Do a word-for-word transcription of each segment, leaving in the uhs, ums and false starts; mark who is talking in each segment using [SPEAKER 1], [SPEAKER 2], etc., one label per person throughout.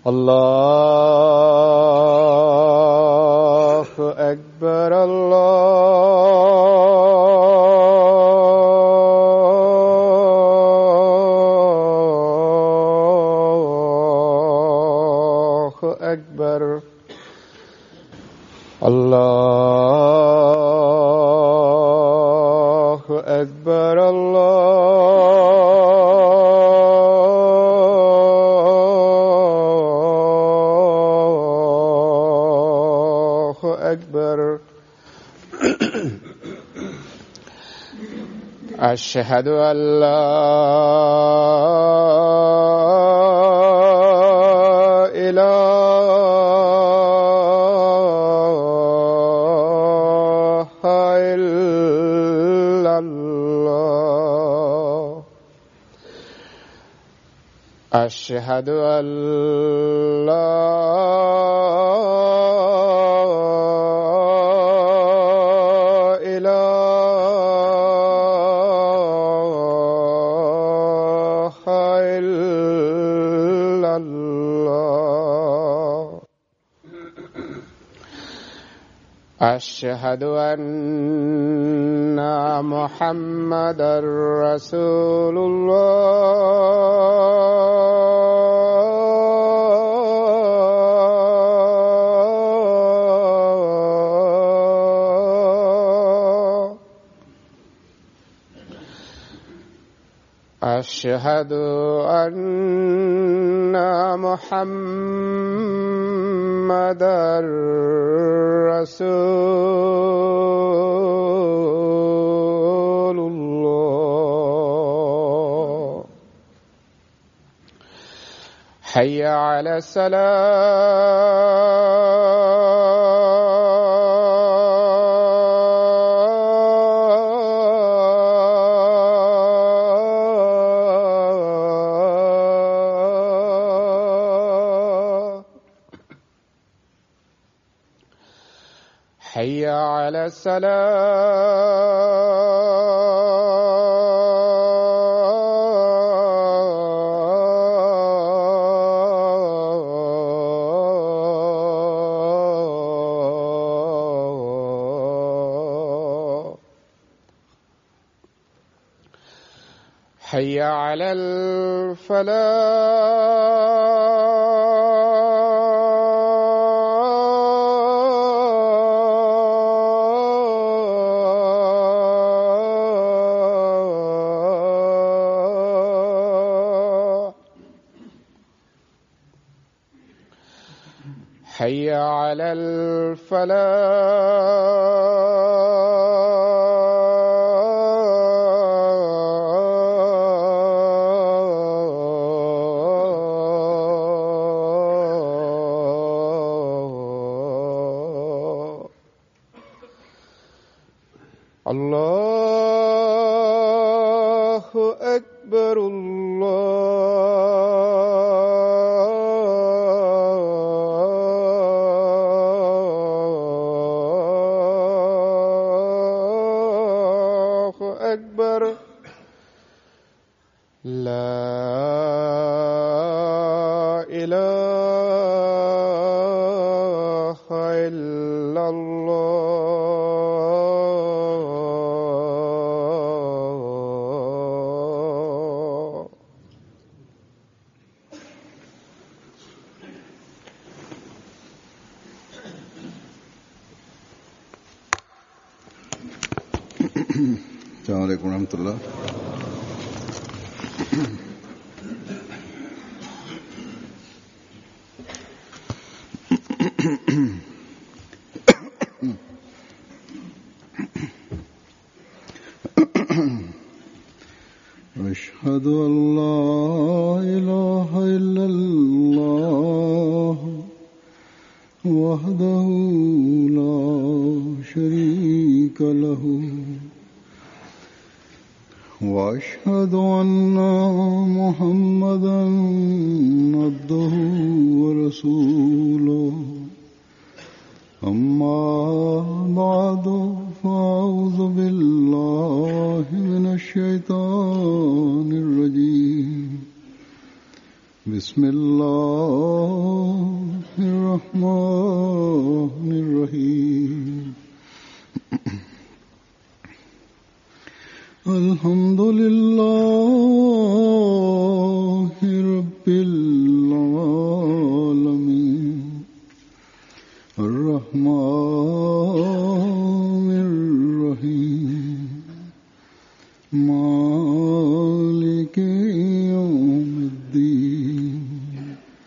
[SPEAKER 1] الله أكبر الله أكبر الله أكبر الله أكبر. أشهد أن لا إله إلا الله. أشهد أن لا أشهد أن محمدًا رسول الله. أشهد أن محمدًا رسول الله. حي على الصلاة. حي على الصلاة. حي على الفلاح. حي على الفلاح. الله أكبر الله أكبر. لا إله إلا الله.
[SPEAKER 2] السلام عليكم ورحمة الله. أشهد أن لا إله إلا الله وحده لا شريك له وأشهد أن محمدًا عبده ورسوله. أما بعد فأعوذ بالله من الشيطان الرجيم. بسم الله الرحيم مالك يوم الدين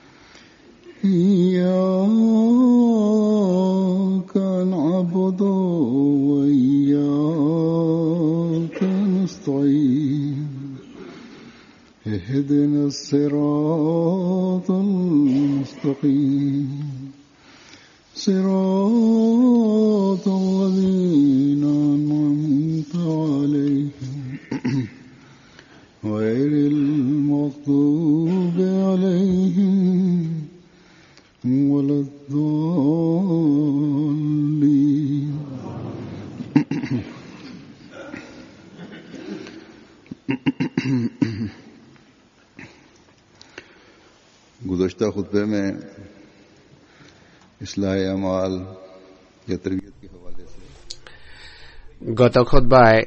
[SPEAKER 2] إياك نعبد وإياك نستعين اهدنا الصراط المستقيم صراط الذين أنعمت عليهم غير المغضوب عليهم ولا الضالين. गुज़श्ता खुतबे में इस्लाह अमाल या तरबियत के हवाले से
[SPEAKER 3] গত খুতবায়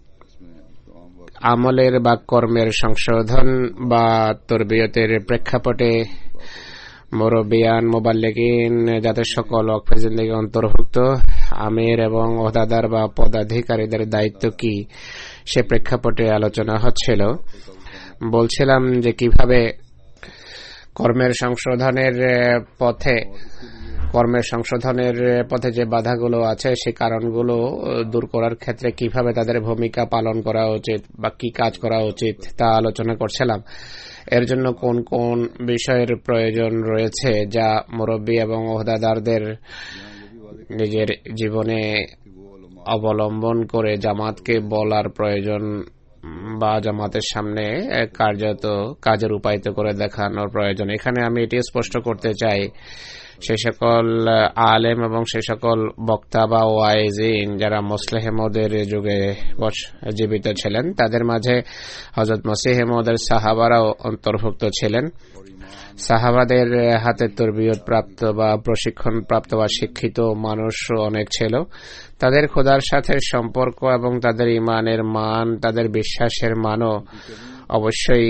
[SPEAKER 3] আমলের বা কর্মের সংশোধন বা তরবিয়তের প্রেক্ষাপটে মুরব্বিয়ান মুবাল্লিগিন যাদের সকল ওয়াকফে জিন্দেগি অন্তর্ভুক্ত আমির এবং ওহদাদার বা পদাধিকারীদের দায়িত্ব কি সে প্রেক্ষাপটে আলোচনা হচ্ছিল। বলছিলাম যে কিভাবে কর্মের সংশোধনের পথে কর্মের সংশোধনের পথে যে বাধাগুলো আছে সেই কারণগুলো দূর করার ক্ষেত্রে কিভাবে তাদের ভূমিকা পালন করা উচিত বা কি কাজ করা উচিত তা আলোচনা করছিলাম। এর জন্য কোন কোন বিষয়ের প্রয়োজন রয়েছে যা মুরব্বী এবং ওহদাদারদের নিজের জীবনে অবলম্বন করে জামাতকে বলার প্রয়োজন বা জামাতের সামনে কার্যত কাজের উপায়িত করে দেখানোর প্রয়োজন। এখানে আমি এটি স্পষ্ট করতে চাই, সেই সকল আলেম এবং সেই সকল বক্তা বা ওয়াইজিন যারা মুসলিহ মওদের যুগে জীবিত ছিলেন তাদের মাঝে হযরত মসিহ মওদের সাহাবারাও অন্তর্ভুক্ত ছিলেন। সাহাবাদের হাতে তরবিয়ত প্রাপ্ত বা প্রশিক্ষণ প্রাপ্ত বা শিক্ষিত মানুষ অনেক ছিল। তাদের খোদার সাথে সম্পর্ক এবং তাদের ইমানের মান, তাদের বিশ্বাসের মানও অবশ্যই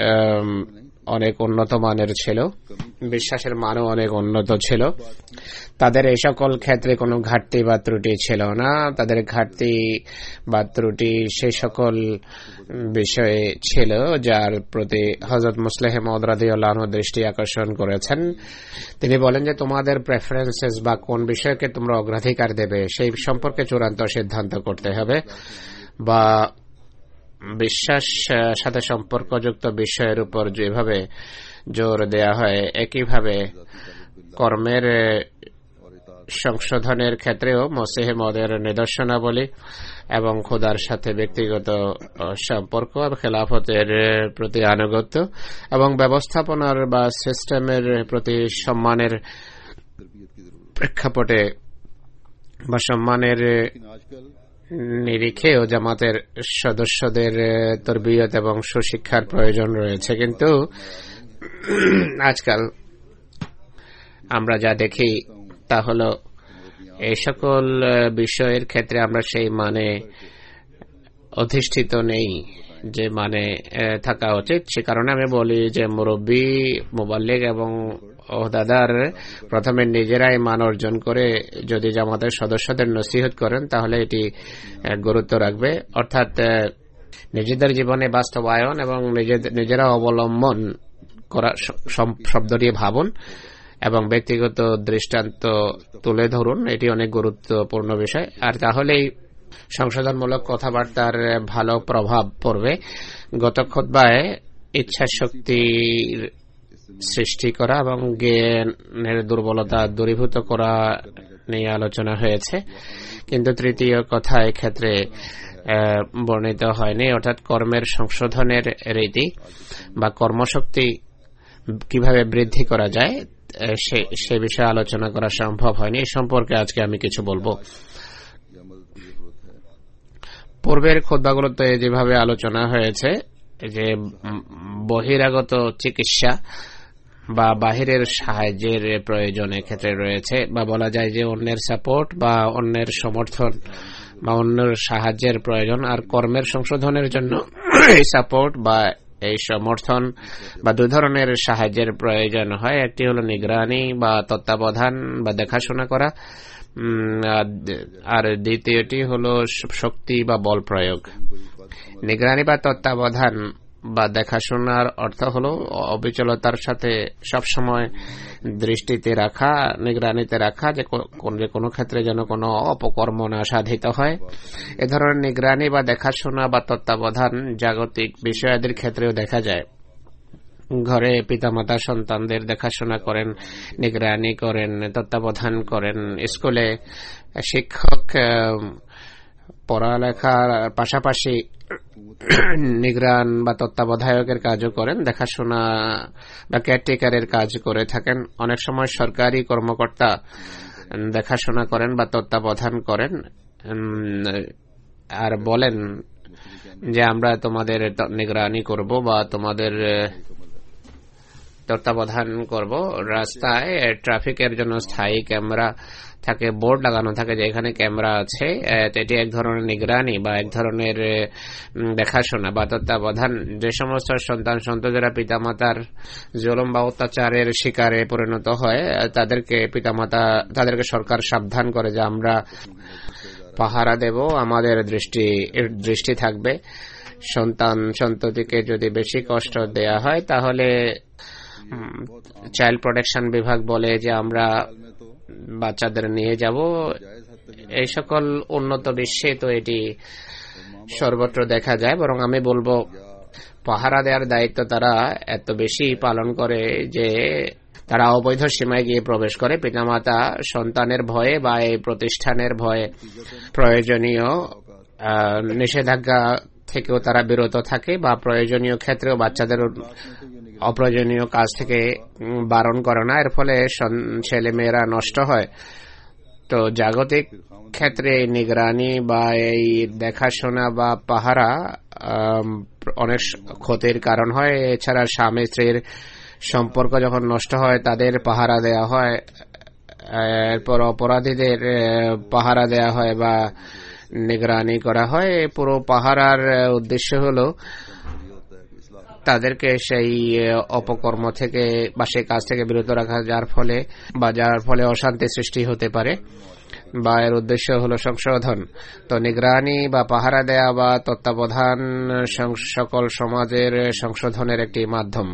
[SPEAKER 3] অনেক উন্নত মানের ছিল, বিশ্বাসের মানও অনেক উন্নত ছিল। তাদের এই সকল ক্ষেত্রে কোনো ঘাটতি বা ত্রুটি ছিল না। তাদের ঘাটতি বা ত্রুটি সেই সকল বিষয়ে ছিল যার প্রতি হযরত মুসলিহ মাউদ রাদিয়াল্লাহু আনহু দৃষ্টি আকর্ষণ করেছেন। তিনি বলেন যে তোমাদের প্রেফারেন্সেস বা কোন বিষয়কে তোমরা অগ্রাধিকার দেবে সেই সম্পর্কে চূড়ান্ত সিদ্ধান্ত করতে হবে, বা বিশ্বাস সাথে সম্পর্কযুক্ত বিষয়ের উপর যেভাবে জোর দেয়া হয় একইভাবে কর্মের সংশোধনের ক্ষেত্রেও মসিহ মওদের নিদর্শনাবলী এবং খোদার সাথে ব্যক্তিগত সম্পর্ক এবং খেলাফতের প্রতি আনুগত্য এবং ব্যবস্থাপনার বা সিস্টেমের প্রতি সম্মানের প্রেক্ষাপটে বা সম্মানের নিরিখেও জামাতের সদস্যদের তরবিয়ত এবং সুশিক্ষার প্রয়োজন রয়েছে। কিন্তু আজকাল আমরা যা দেখি তা হলো এই সকল বিষয়ের ক্ষেত্রে আমরা সেই মানে অধিষ্ঠিত নেই যে মানে থাকা উচিত। সে কারণে আমি বলি যে মুরব্বী, মুবাল্লিগ এবং ওহদাদার প্রথমে নিজেরাই মান অর্জন করে যদি জামাতের সদস্যদের নসিহত করেন তাহলে এটি গুরুত্ব রাখবে, অর্থাৎ নিজেদের জীবনে বাস্তবায়ন এবং নিজেরা অবলম্বন করা শব্দটি ভাবুন এবং ব্যক্তিগত দৃষ্টান্ত তুলে ধরুন, এটি অনেক গুরুত্বপূর্ণ বিষয়। আর তাহলেই সংশোধনমূলক কথাবার্তার ভালো প্রভাব পড়বে। গত খুতবায় ইচ্ছা শক্তির সৃষ্টি করা এবং জ্ঞানের দুর্বলতা দূরীভূত করা নিয়ে আলোচনা হয়েছে, কিন্তু তৃতীয় কথা এক্ষেত্রে বর্ণিত হয়নি, অর্থাৎ কর্মের সংশোধনের রীতি বা কর্মশক্তি কিভাবে বৃদ্ধি করা যায় সে বিষয়ে আলোচনা করা সম্ভব হয়নি। এই সম্পর্কে আজকে আমি কিছু বলবো। পূর্বের খুতবাগুলোতে যেভাবে আলোচনা হয়েছে যে বহিরাগত চিকিৎসা বা বাহিরের সাহায্যের প্রয়োজনের ক্ষেত্রে রয়েছে, বা বলা যায় যে অন্যের সাপোর্ট বা অন্যের সমর্থন বা অন্যের সাহায্যের প্রয়োজন। আর কর্মের সংশোধনের জন্য এই সাপোর্ট বা এই সমর্থন বা দুই ধরনের সাহায্যের প্রয়োজন হয়। একটি হলো নিগরানি বা তত্ত্বাবধান বা দেখাশোনা করা, আর দ্বিতীয়টি হলো শক্তি বা বল প্রয়োগ। নিগরানি বা তত্ত্বাবধান বা দেখাশোনার অর্থ হলো অবিচলতার সাথে সবসময় দৃষ্টিতে রাখা, নিগরানিতে রাখা, যে কোনো ক্ষেত্রে যেন কোনো অপকর্ম না সাধিত হয়। এ ধরনের নিগরানি বা দেখাশোনা বা তত্ত্বাবধান জাগতিক বিষয়াদির ক্ষেত্রেও দেখা যায়। ঘরে পিতামাতা সন্তানদের দেখাশোনা করেন, নিগরানি করেন, তত্ত্বাবধান করেন। স্কুলে শিক্ষক পড়ালেখার পাশাপাশি নিগরান বা তত্ত্বাবধায়কের কাজও করেন, দেখাশোনা বা কেয়ারটেকারের কাজ করে থাকেন। অনেক সময় সরকারি কর্মকর্তা দেখাশোনা করেন বা তত্ত্বাবধান করেন আর বলেন যে আমরা তোমাদের নিগরানি করব বা তোমাদের তত্ত্বাবধান করব। রাস্তায় ট্রাফিকের জন্য স্থায়ী ক্যামেরা থাকে, বোর্ড লাগানো থাকে যে এখানে ক্যামেরা আছে। এটি এক ধরনের নিগরানি বা এক ধরনের দেখাশোনা বা তত্ত্বাবধান। যে সমস্ত সন্তান সন্ততিরা পিতামাতার জুলুম বা অত্যাচারের শিকারে পরিণত হয় তাদেরকে পিতামাতা তাদেরকে সরকার সাবধান করে যে আমরা পাহারা দেব, আমাদের দৃষ্টি দৃষ্টি থাকবে। সন্তান সন্ততিকে যদি বেশি কষ্ট দেয়া হয় তাহলে চাইল্ড প্রোটেকশন বিভাগ বলে যে আমরা বাচ্চাদের নিয়ে যাব। এই সকল উন্নত বিশ্বে তো এটি সর্বত্র দেখা যায়। বরং আমি বলবো পাহারা দেওয়ার দায়িত্ব তারা এত বেশি পালন করে যে তারা অবৈধ সীমায় গিয়ে প্রবেশ করে। পিতামাতা সন্তানের ভয়ে বা এই প্রতিষ্ঠানের ভয়ে প্রয়োজনীয় নিষেধাজ্ঞা থেকেও তারা বিরত থাকে বা প্রয়োজনীয় ক্ষেত্রেও বাচ্চাদের অপ্রয়োজনীয় কাজ থেকে বারণ করে না। এর ফলে ছেলে মেয়েরা নষ্ট হয়। তো জাগতিক ক্ষেত্রে নিগরানি বা এই দেখাশোনা বা পাহারা অনেক ক্ষতির কারণ হয়। এছাড়া স্বামী স্ত্রীর সম্পর্ক যখন নষ্ট হয় তাদের পাহারা দেয়া হয়, এরপর অপরাধীদের পাহারা দেয়া হয় বা নিগরানি করা হয়। পুরো পাহারার উদ্দেশ্য হলো তাদেরকে সেই অপকর্ম থেকে বা সেই কাজ থেকে বিরত রাখা যার ফলে বা যার ফলে অশান্তি সৃষ্টি হতে পারে, বা এর উদ্দেশ্য হলো সংশোধন। তো নিগরানি বা পাহারা দেয়া বা তত্ত্বাবধান সকল সমাজের সংশোধনের একটি মাধ্যম।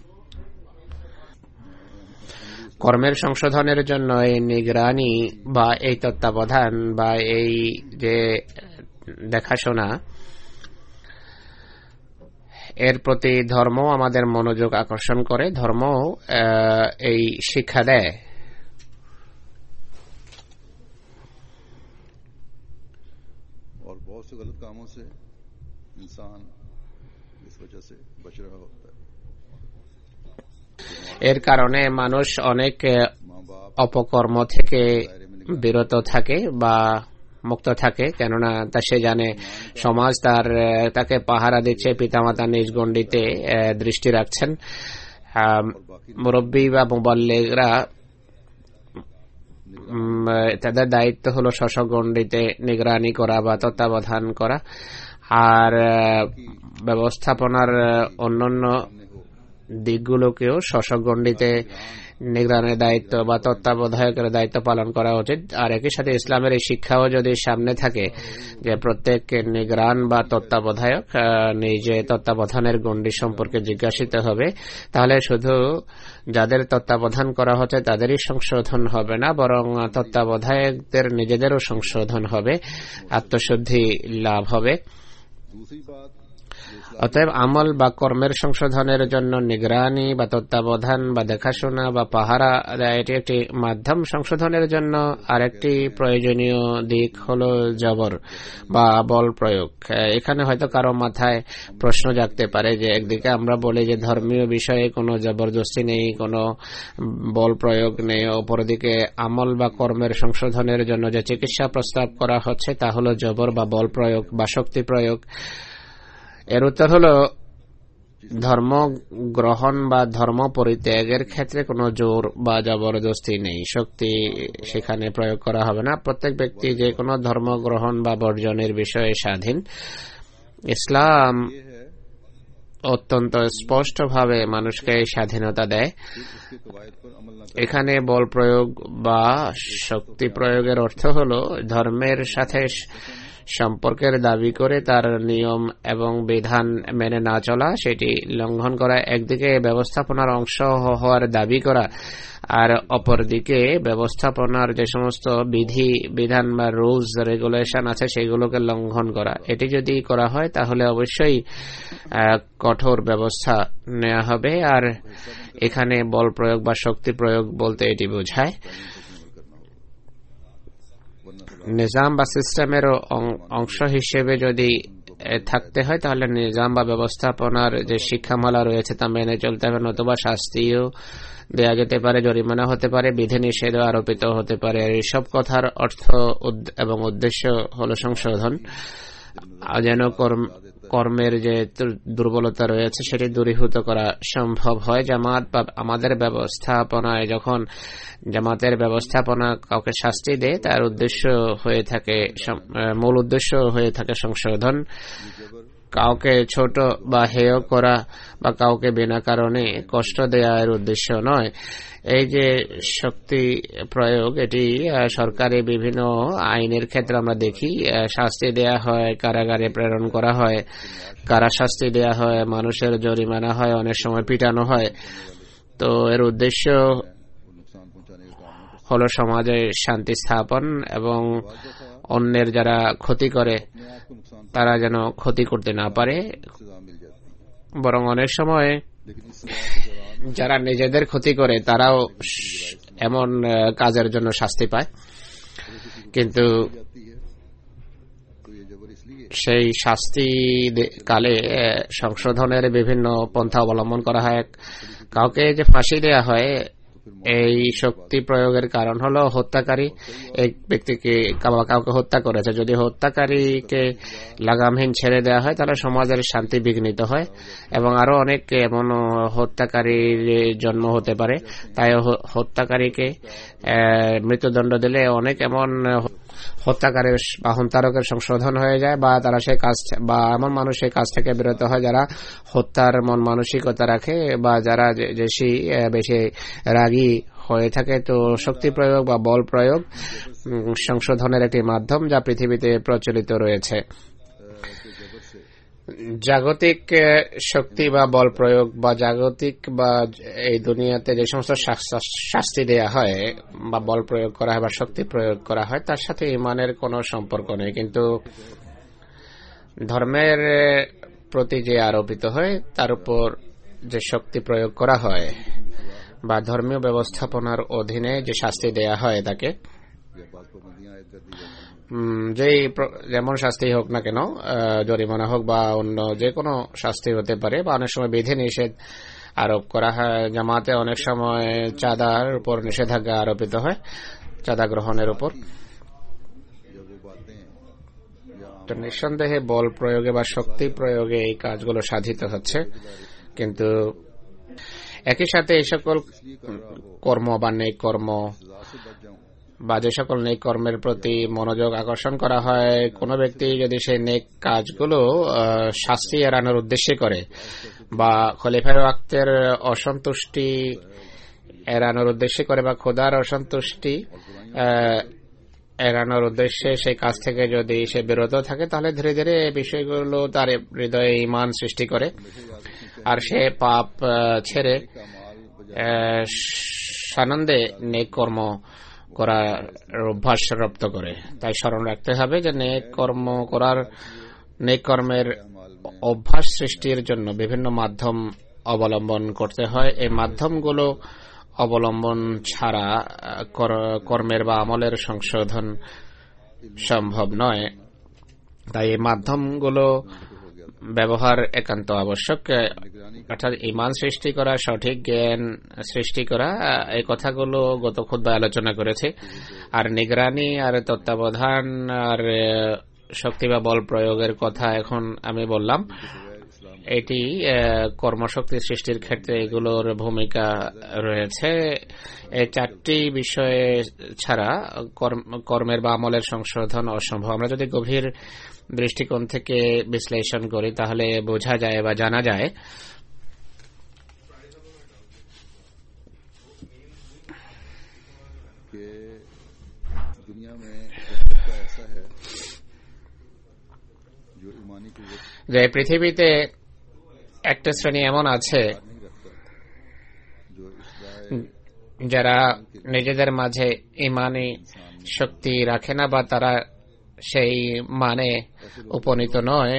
[SPEAKER 3] কর্মের সংশোধনের জন্য এই নিগরানি বা এই তত্ত্বাবধান বা এই যে দেখাশোনা, এর প্রতি ধর্ম আমাদের মনোযোগ আকর্ষণ করে। ধর্ম এই শিক্ষা দেয়। এর কারণে মানুষ অনেক অপকর্ম থেকে বিরত থাকে বা মুক্ত থাকে, কেননা তা সে জানে সমাজ তার তাকে পাহারা দিচ্ছে, পিতামাতা নিজ গণ্ডিতে দৃষ্টি রাখছেন। মুরব্বী বা মুবাল্লিগরা তাদের দায়িত্ব হলো স্বস্বগণ্ডিতে নিগরানি করা বা তত্ত্বাবধান করা, আর ব্যবস্থাপনার অন্যান্য দিকগুলোকেও স্বস্বগণ্ডিতে নিগরানের দায়িত্ব বা তত্ত্বাবধায়কের দায়িত্ব পালন করা উচিত। আর একই সাথে ইসলামের এই শিক্ষাও যদি সামনে থাকে যে প্রত্যেক নিগরান বা তত্ত্বাবধায়ক নিজে তত্ত্বাবধানের গণ্ডি সম্পর্কে জিজ্ঞাসিত হবে, তাহলে শুধু যাদের তত্ত্বাবধান করা হচ্ছে তাদেরই সংশোধন হবে না, বরং তত্ত্বাবধায়কদের নিজেদেরও সংশোধন হবে, আত্মশুদ্ধি লাভ হবে। অতএব আমল বা কর্মের সংশোধনের জন্য নিগরানি বা তত্ত্বাবধান বা দেখাশোনা বা পাহারা এটি একটি মাধ্যম। সংশোধনের জন্য আরেকটি প্রয়োজনীয় দিক হলো জবর বা বল প্রয়োগ। এখানে হয়তো কারো মাথায় প্রশ্ন জাগতে পারে যে একদিকে আমরা বলি যে ধর্মীয় বিষয়ে কোনো জবরদস্তি নেই, কোনো বল প্রয়োগ নেই, অপরদিকে আমল বা কর্মের সংশোধনের জন্য যে চিকিৎসা প্রস্তাব করা হচ্ছে তা হলো জবর বা বল প্রয়োগ বা শক্তি প্রয়োগ। এর উত্তর হলো ধর্ম গ্রহণ বা ধর্ম পরিত্যাগের ক্ষেত্রে কোনো জোর বা জবরদস্তি নেই, শক্তি সেখানে প্রয়োগ করা হবে না। প্রত্যেক ব্যক্তি যে কোনো ধর্ম গ্রহণ বা বর্জনের বিষয়ে স্বাধীন। ইসলাম অত্যন্ত স্পষ্টভাবে মানুষকে স্বাধীনতা দেয়। এখানে বল প্রয়োগ বা শক্তি প্রয়োগের অর্থ হল ধর্মের সাথে সম্পর্কের দাবি করে তার নিয়ম এবং বিধান মেনে না চলা, সেটি লঙ্ঘন করা, একদিকে ব্যবস্থাপনার অংশ হওয়ার দাবি করা আর অপরদিকে ব্যবস্থাপনার যে সমস্ত বিধি বিধান বা রুলস রেগুলেশন আছে সেগুলোকে লঙ্ঘন করা। এটি যদি করা হয় তাহলে অবশ্যই কঠোর ব্যবস্থা নেওয়া হবে। আর এখানে বল প্রয়োগ বা শক্তি প্রয়োগ বলতে এটি বোঝায় নিজাম বা সিস্টেমের অংশ হিসেবে যদি থাকতে হয় তাহলে নিজাম বা ব্যবস্থাপনার যে শিক্ষামালা রয়েছে তা মেনে চলতে হবে, নতুবা শাস্তিও দেয়া যেতে পারে, জরিমানা হতে পারে, বিধিনিষেধ আরোপিত হতে পারে। আর এইসব কথার অর্থ এবং উদ্দেশ্য হলো সংশোধন, যেন কর্মের যে দুর্বলতা রয়েছে সেটি দূরীভূত করা সম্ভব হয়। জামাত বা আমাদের ব্যবস্থাপনায় যখন জামাতের ব্যবস্থাপনা কাউকে শাস্তি দেয় তার উদ্দেশ্য হয়ে থাকে, মূল উদ্দেশ্য হয়ে থাকে সংশোধন, কাউকে ছোট বা হেয় করা বা কাউকে বিনা কারণে কষ্ট দেওয়া এর উদ্দেশ্য নয়। এই যে শক্তি প্রয়োগ, এটি সরকারি বিভিন্ন আইনের ক্ষেত্রে আমরা দেখি শাস্তি দেয়া হয়, কারাগারে প্রেরণ করা হয়, কারা শাস্তি দেয়া হয়, মানুষের জরিমানা হয়, অনেক সময় পিটানো হয়। তো এর উদ্দেশ্য হলো সমাজে শান্তি স্থাপন এবং অন্যের যারা ক্ষতি করে তারা যেন ক্ষতি করতে না পারে, বরং অনেক সময় যারা নিজেদের ক্ষতি করে তারাও এমন কাজের জন্য শাস্তি পায়, কিন্তু সেই শাস্তি কালে সংশোধনের বিভিন্ন পন্থা অবলম্বন করা হয়। কাউকে যে ফাঁসি দেয়া হয়, এই শক্তি প্রয়োগের কারণ হলো হত্যাকারী এক ব্যক্তিকে কাউকে হত্যা করেছে, যদি হত্যাকারীকে লাগামহীন ছেড়ে দেওয়া হয় তাহলে সমাজের শান্তি বিঘ্নিত হয় এবং আরো অনেক এমন হত্যাকারীর জন্ম হতে পারে। তাই হত্যাকারীকে মৃত্যুদণ্ড দিলে অনেক এমন হত্যাকারীর বা হন্তারকের সংশোধন হয়ে যায়, বা তারা সেই কাজ বা এমন মানুষ সেই কাজ থেকে বিরত হয় যারা হত্যার মন মানসিকতা রাখে বা যারা বেশি বেশি রাগী হয়ে থাকে। তো শক্তি প্রয়োগ বা বল প্রয়োগ সংশোধনের একটি মাধ্যম যা পৃথিবীতে প্রচলিত রয়েছে। জাগতিক শক্তি বা বল প্রয়োগ বা জাগতিক বা এই দুনিয়াতে যে সমস্ত শাস্তি দেয়া হয় বা বল প্রয়োগ করা হয় বা শক্তি প্রয়োগ করা হয় তার সাথে ইমানের কোনো সম্পর্ক নেই, কিন্তু ধর্মের প্রতি যে আরোপিত হয় তার উপর যে শক্তি প্রয়োগ করা হয় বা ধর্মীয় ব্যবস্থাপনার অধীনে যে শাস্তি দেয়া হয় তাকে যেই যেমন শাস্তি হোক না কেন, জরিমানা হোক বা অন্য যে কোনো শাস্তি হতে পারে, বা অনেক সময় বিধি নিষেধ আরোপ করা হয়। জামাতে অনেক সময় চাঁদার উপর নিষেধাজ্ঞা আরোপিত হয়, চাঁদা গ্রহণের উপর। তো নিঃসন্দেহে বল প্রয়োগে বা শক্তি প্রয়োগে এই কাজগুলো সাধিত হচ্ছে, কিন্তু একই সাথে এই সকল কর্ম বা নেক কর্ম বা যে সকল নেক কর্মের প্রতি মনোযোগ আকর্ষণ করা হয়, কোনো ব্যক্তি যদি সেই নেক কাজগুলো শাস্তি এড়ানোর উদ্দেশ্যে করে বা খলিফায়ে ওয়াক্তের অসন্তুষ্টি এড়ানোর উদ্দেশ্যে করে বা খোদার অসন্তুষ্টি এড়ানোর উদ্দেশ্যে সেই কাজ থেকে যদি সে বিরত থাকে, তাহলে ধীরে ধীরে এই বিষয়গুলো তার হৃদয়ে ঈমান সৃষ্টি করে আর সে পাপ ছেড়ে সানন্দে নেক কর্ম করার অভ্যাস রপ্ত করে। তাই স্মরণ রাখতে হবে যে নেক কর্ম করার নেক কর্মের অভ্যাস সৃষ্টির জন্য বিভিন্ন মাধ্যম অবলম্বন করতে হয়। এই মাধ্যমগুলো অবলম্বন ছাড়া কর্মের বা আমলের সংশোধন সম্ভব নয়। তাই এই মাধ্যমগুলো ব্যবহার একান্ত আবশ্যক। অর্থাৎ ঈমান সৃষ্টি করা, সঠিক জ্ঞান সৃষ্টি করা, এই কথাগুলো গত খুতবায় আলোচনা করেছে। আর নিগরানি আর তত্ত্বাবধান আর শক্তি বা বল প্রয়োগের কথা এখন আমি বললাম। এটি কর্মশক্তি সৃষ্টির ক্ষেত্রে এগুলোর ভূমিকা রয়েছে। এই চারটি বিষয়ে ছাড়া কর্মের বা আমলের সংশোধন অসম্ভব। আমরা যদি গভীর দৃষ্টিকোণ থেকে বিশ্লেষণ করি তাহলে বোঝা যায় বা জানা যায় যে পৃথিবীতে একটা শ্রেণী এমন আছে যারা নিজেদের মাঝে ইমানি শক্তি রাখে না বা তারা সেই মানে উপনীত নয়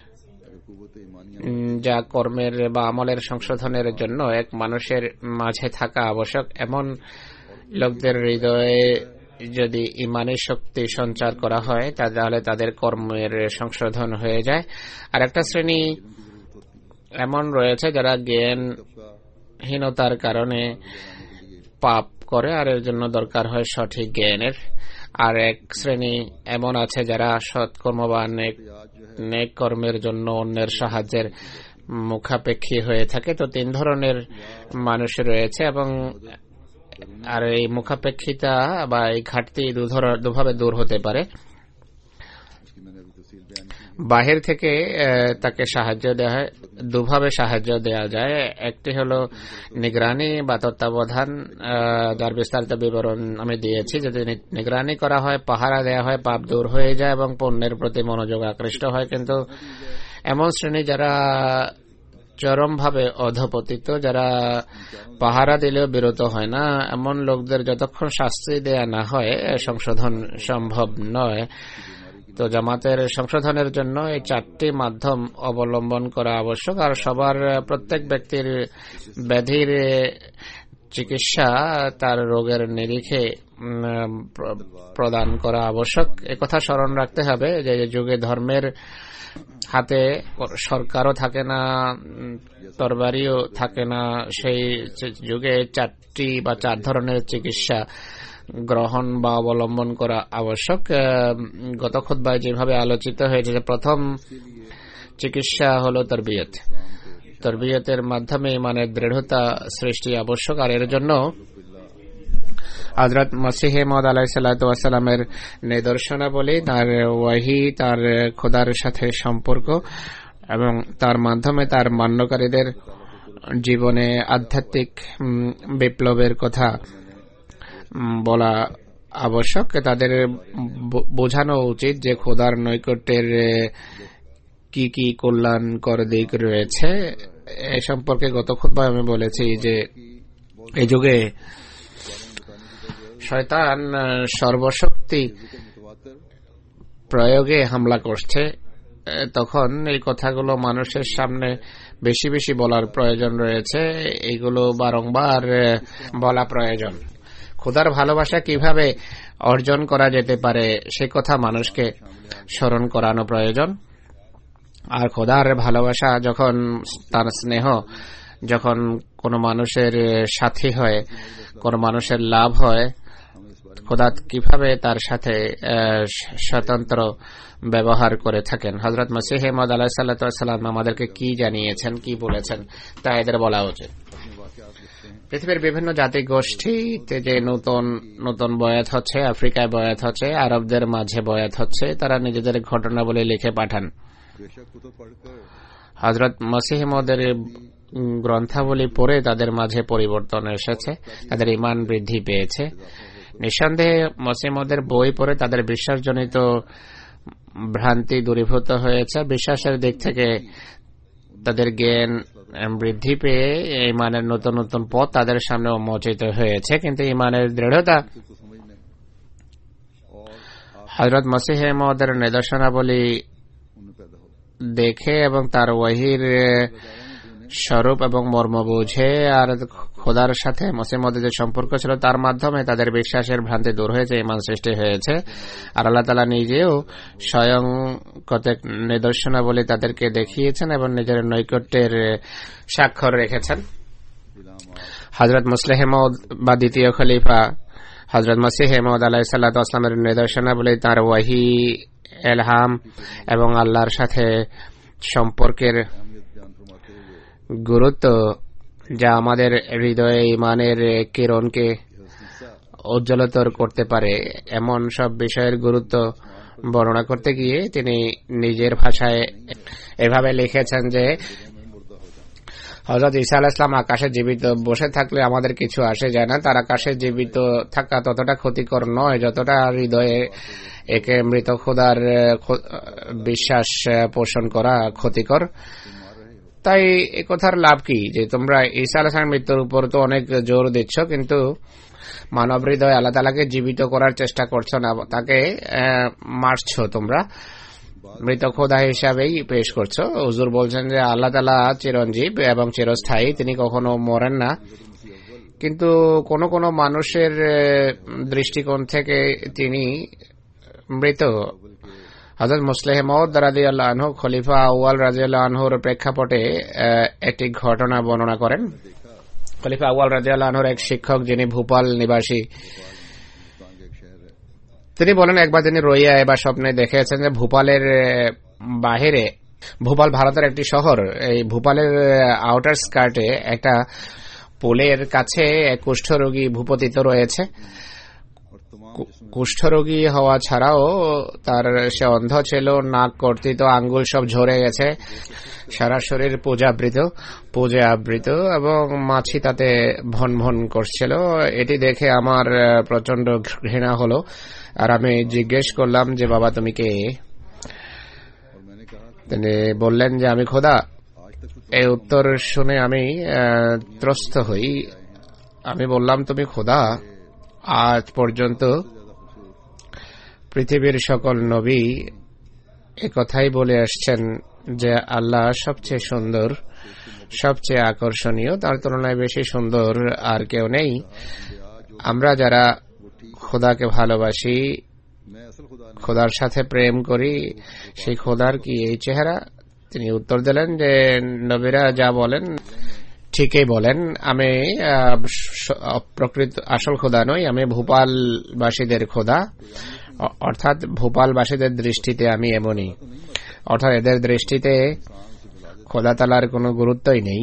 [SPEAKER 3] যা কর্মের বা আমলের সংশোধনের জন্য এক মানুষের মাঝে থাকা আবশ্যক। এমন লোকদের হৃদয়ে যদি ইমানি শক্তি সঞ্চার করা হয় তাহলে তাদের কর্মের সংশোধন হয়ে যায়। আর একটা শ্রেণী এমন রয়েছে যারা জ্ঞানহীনতার কারণে পাপ করে আর এর জন্য দরকার হয় সঠিক জ্ঞানের। আর এক শ্রেণী এমন আছে যারা সৎকর্ম বা নেক কর্মের জন্য অন্যের সাহায্যের মুখাপেক্ষী হয়ে থাকে। তো তিন ধরনের মানুষ রয়েছে এবং আর এই মুখাপেক্ষিতা বা এই ঘাটতি দুভাবে দূর হতে পারে। বাহির থেকে তাকে সাহায্য দেওয়া হয়, দুভাবে সাহায্য দেওয়া যায়। একটি হলো নিগরানি বা তত্ত্বাবধান, যার বিস্তারিত বিবরণ আমি দিয়েছি। যদি নিগরানি করা হয়, পাহারা দেওয়া হয়, পাপ দূর হয়ে যায় এবং পুণ্যের প্রতি মনোযোগ আকৃষ্ট হয়। কিন্তু এমন শ্রেণী যারা চরমভাবে অধপতিত, যারা পাহারা দিলেও বিরত হয় না, এমন লোকদের যতক্ষণ শাস্তি দেয়া না হয় সংশোধন সম্ভব নয়। তো জামাতের সংশোধনের জন্য এই চারটি মাধ্যম অবলম্বন করা আবশ্যক। আর সবার প্রত্যেক ব্যক্তির ব্যাধির চিকিৎসা তার রোগের নিরিখে প্রদান করা আবশ্যক। একথা স্মরণ রাখতে হবে যে যুগে ধর্মের হাতে সরকারও থাকে না, তরবারিও থাকে না। সেই যুগে চারটি বা চার ধরনের চিকিৎসা গ্রহণ বা অবলম্বন করা আবশ্যক। গত খুতবায় যেভাবে আলোচিত হয়েছে যে প্রথম চিকিৎসা হলো তরবিয়ত। তরবিয়তের মাধ্যমে মানে দৃঢ়তা সৃষ্টি আবশ্যক। আর এর জন্য হযরত মসিহ মওউদ আলাইহিস সালাতু ওয়াস সালামের নিদর্শনাবলী, তার ওয়াহি, তার খোদার সাথে সম্পর্ক এবং তার মাধ্যমে তার মান্যকারীদের জীবনে আধ্যাত্মিক বিপ্লবের কথা বলা আবশ্যক। তাদের বোঝানো উচিত যে খোদার নৈকট্যের কি কি কল্যাণকর দিক রয়েছে। এ সম্পর্কে গত খুতবায় আমি বলেছি যে এই যুগে শয়তান সর্বশক্তি প্রয়োগে হামলা করছে। তখন এই কথাগুলো মানুষের সামনে বেশি বেশি বলার প্রয়োজন রয়েছে, এগুলো বারংবার বলা প্রয়োজন। খোদার ভালোবাসা কিভাবে অর্জন করা যেতে পারে সে কথা মানুষকে স্মরণ করানো প্রয়োজন। আর খোদার ভালোবাসা যখন, তার স্নেহ যখন কোনো মানুষের সাথী হয়, কোনো মানুষের লাভ হয়, খোদা কিভাবে তার সাথে স্বতন্ত্র ব্যবহার করে থাকেন। হযরত মসিহ মওউদ আলাইহিস সালাতু ওয়াস সালাম আমাদেরকে কি জানিয়েছেন, কি বলেছেন তা এদের বলা উচিত। পৃথিবীর বিভিন্ন জাতি গোষ্ঠীতে যে নতুন নতুন বয়াত হচ্ছে, আফ্রিকায় বয়াত হচ্ছে, আরবদের মাঝে বয়াত হচ্ছে, তারা নিজেদের ঘটনাবলী লিখে পাঠান। হযরত মসিহ মওউদের গ্রন্থাবলী পড়ে তাদের মাঝে পরিবর্তন এসেছে, তাদের ঈমান বৃদ্ধি পেয়েছে। নিঃসন্দেহে মসিহ মওউদের বই পড়ে তাদের বিশ্বাসজনিত ভ্রান্তি দূরীভূত হয়েছে। বিশ্বাসের দিক থেকে তাদের জ্ঞান বৃদ্ধি পেয়ে ঈমানের নতুন নতুন পথ তাদের সামনে উন্মোচিত হয়েছে। কিন্তু ঈমানের দৃঢ়তা হযরত মসিহ মওউদের নিদর্শনাবলী দেখে এবং তার ওয়াহির স্বরূপ এবং মর্ম বুঝে আর খোদার সাথে মসিহ মওউদের যে সম্পর্ক ছিল তার মাধ্যমে তাদের বিশ্বাসের ভ্রান্তি দূর হয়েছে, ঈমান সৃষ্টি হয়েছে। আর আল্লাহ তাআলা নিজেও স্বয়ং কতক নিদর্শনাবলী তাদেরকে দেখিয়েছেন এবং নিজের নৈকট্যের স্বাক্ষর রেখেছেন। হযরত মুসলিহ মওউদ বা দ্বিতীয় খলিফা হযরত মসিহ মওউদ আলাইহিস সালাতু ওয়াস সালামের নিদর্শনাবলী, তার ওয়াহি, ইলহাম এবং আল্লাহর সাথে সম্পর্কের গুরুত্ব যা আমাদের হৃদয়ে ইমানের কিরণকে উজ্জ্বলতর করতে পারে, এমন সব বিষয়ের গুরুত্ব বর্ণনা করতে গিয়ে তিনি নিজের ভাষায় এভাবে লিখেছেন যে হযরত ঈসা আলাইহিস সালাম আকাশে জীবিত বসে থাকলে আমাদের কিছু আসে যায় না। তার আকাশে জীবিত থাকা ততটা ক্ষতিকর নয় যতটা হৃদয়ে একে মৃত খোদার বিশ্বাস পোষণ করা ক্ষতিকর। তাই এ কথার লাভ কি যে তোমরা ঈসা আলাইহিস সালামের মৃত্যুর উপর তো অনেক জোর দিচ্ছ, কিন্তু মানব হৃদয় আল্লাহ তাআলাকে জীবিত করার চেষ্টা করছো না, তাকে মারছ, তোমরা মৃত খোদা হিসাবেই পেশ করছো। হুজুর বলছেন যে আল্লাহ তাআলা চিরঞ্জীব এবং চিরস্থায়ী, তিনি কখনো মরেন না, কিন্তু কোন কোন মানুষের দৃষ্টিকোণ থেকে তিনি মৃত। হযরত মুসলিহ মাউদ রাদিয়াল্লাহু আনহু খলিফা আউয়াল রাদিয়াল্লাহু আনহুর প্রেক্ষাপটে একটি ঘটনা বর্ণনা করেন। খলিফা আউয়াল রাদিয়াল্লাহু আনহুর এক শিক্ষক, যিনি ভোপাল নিবাসী, তিনি বলেন একবার তিনি রইয়া এবার স্বপ্নে দেখেছেন যে ভোপালের বাহিরে, ভোপাল ভারতের একটি শহর, এই ভোপালের আউটার স্কার্টে একটা পোলের কাছে এক কুষ্ঠরোগী ভূপতিত রয়েছে। কুষ্ঠরোগী হওয়া ছাড়াও তার সে অন্ধ ছিল, নাক কর্তিত, আঙ্গুল সব ঝরে গেছে, সারা শরীর পূজাবৃত পূজাবৃত এবং মাছি তাতে ভন ভন করছিল। এটি দেখে আমার প্রচন্ড ঘৃণা হলো, আর আমি জিজ্ঞেস করলাম যে বাবা তুমি কে? তিনি বললেন যে আমি খোদা। এই উত্তর শুনে আমি ত্রস্ত হই। আমি বললাম তুমি খোদা? আজ পর্যন্ত পৃথিবীর সকল নবী একথাই বলে আসছেন যে আল্লাহ সবচেয়ে সুন্দর, সবচেয়ে আকর্ষণীয়, তার তুলনায় বেশি সুন্দর আর কেউ নেই। আমরা যারা খোদাকে ভালোবাসি, খোদার সাথে প্রেম করি, সেই খোদার কি এই চেহারা? তিনি উত্তর দিলেন যে নবীরা যা বলেন ঠিকই বলেন, আমি প্রকৃত আসল খোদা নই, আমি ভোপালবাসীদের খোদা, অর্থাৎ ভোপালবাসীদের দৃষ্টিতে আমি এমনই, অর্থাৎ এদের দৃষ্টিতে খোদা তাআলার কোনো গুরুত্বই নেই।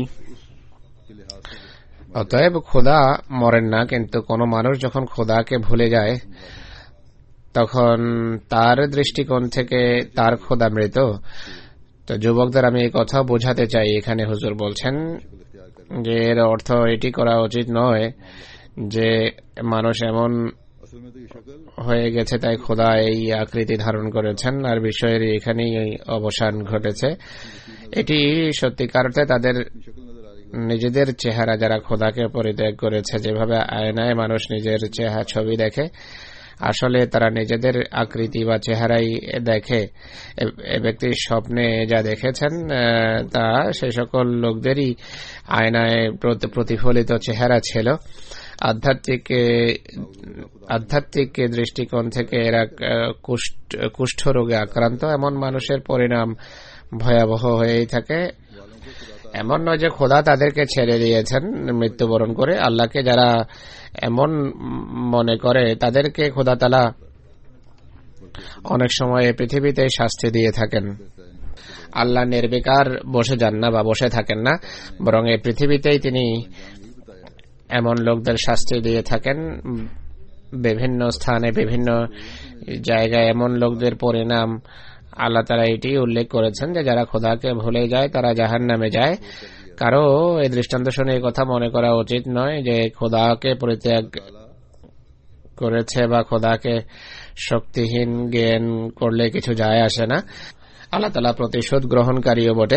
[SPEAKER 3] অতএব খোদা মরেন না, কিন্তু কোন মানুষ যখন খোদাকে ভুলে যায় তখন তার দৃষ্টিকোণ থেকে তার খোদা মৃত। তো যুবকদের আমি এই কথা বোঝাতে চাই, এখানে হুজুর বলছেন যে এর অর্থ এটি করা উচিত নয় যে মানুষ এমন হয়ে গেছে তাই খোদা এই আকৃতি ধারণ করেছেন আর বিষয়ের এখানেই অবসান ঘটেছে। এটি সত্যিকার অর্থে তাদের নিজেদের চেহারা, যারা খোদাকে পরিত্যাগ করেছে, যেভাবে আয়নায় মানুষ নিজের চেহারা ছবি দেখে, আসলে তারা নিজেদের আকৃতি বা চেহারাই দেখে। এ ব্যক্তির স্বপ্নে যা দেখেছেন তা সে সকল লোকদেরই আয়নায় প্রতিফলিত চেহারা ছিল। আধ্যাত্মিক আধ্যাত্মিক দৃষ্টিকোণ থেকে এরা কুষ্ঠ রোগে আক্রান্ত। এমন মানুষের পরিণাম ভয়াবহ হয়েই থাকে। এমন নয় যে খোদা তাদেরকে ছেড়ে দিয়েছেন মৃত্যুবরণ করে। আল্লাহকে যারা এমন মনে করে তাদেরকে খোদা তাআলা অনেক সময় পৃথিবীতে শাস্তি দিয়ে থাকেন। আল্লাহ নির্বিকার বসে যান না বা বসে থাকেন না, বরং এই পৃথিবীতেই তিনি এমন লোকদের শাস্তি দিয়ে থাকেন। বিভিন্ন স্থানে, বিভিন্ন জায়গায় এমন লোকদের পরিণাম আল্লাহ তাআলা এটি উল্লেখ করেছেন যে যারা খোদাকে ভুলে যায় তারা জাহান্নামে যায়। কারো এই দৃষ্টান্ত শুনে এই কথা মনে করা উচিত নয় যে খোদাকে পরিত্যাগ করেছে বা খোদাকে শক্তিহীন জ্ঞান করলে কিছু যায় আসে না। আল্লাহ তাআলা প্রতিশোধ গ্রহণকারীও বটে।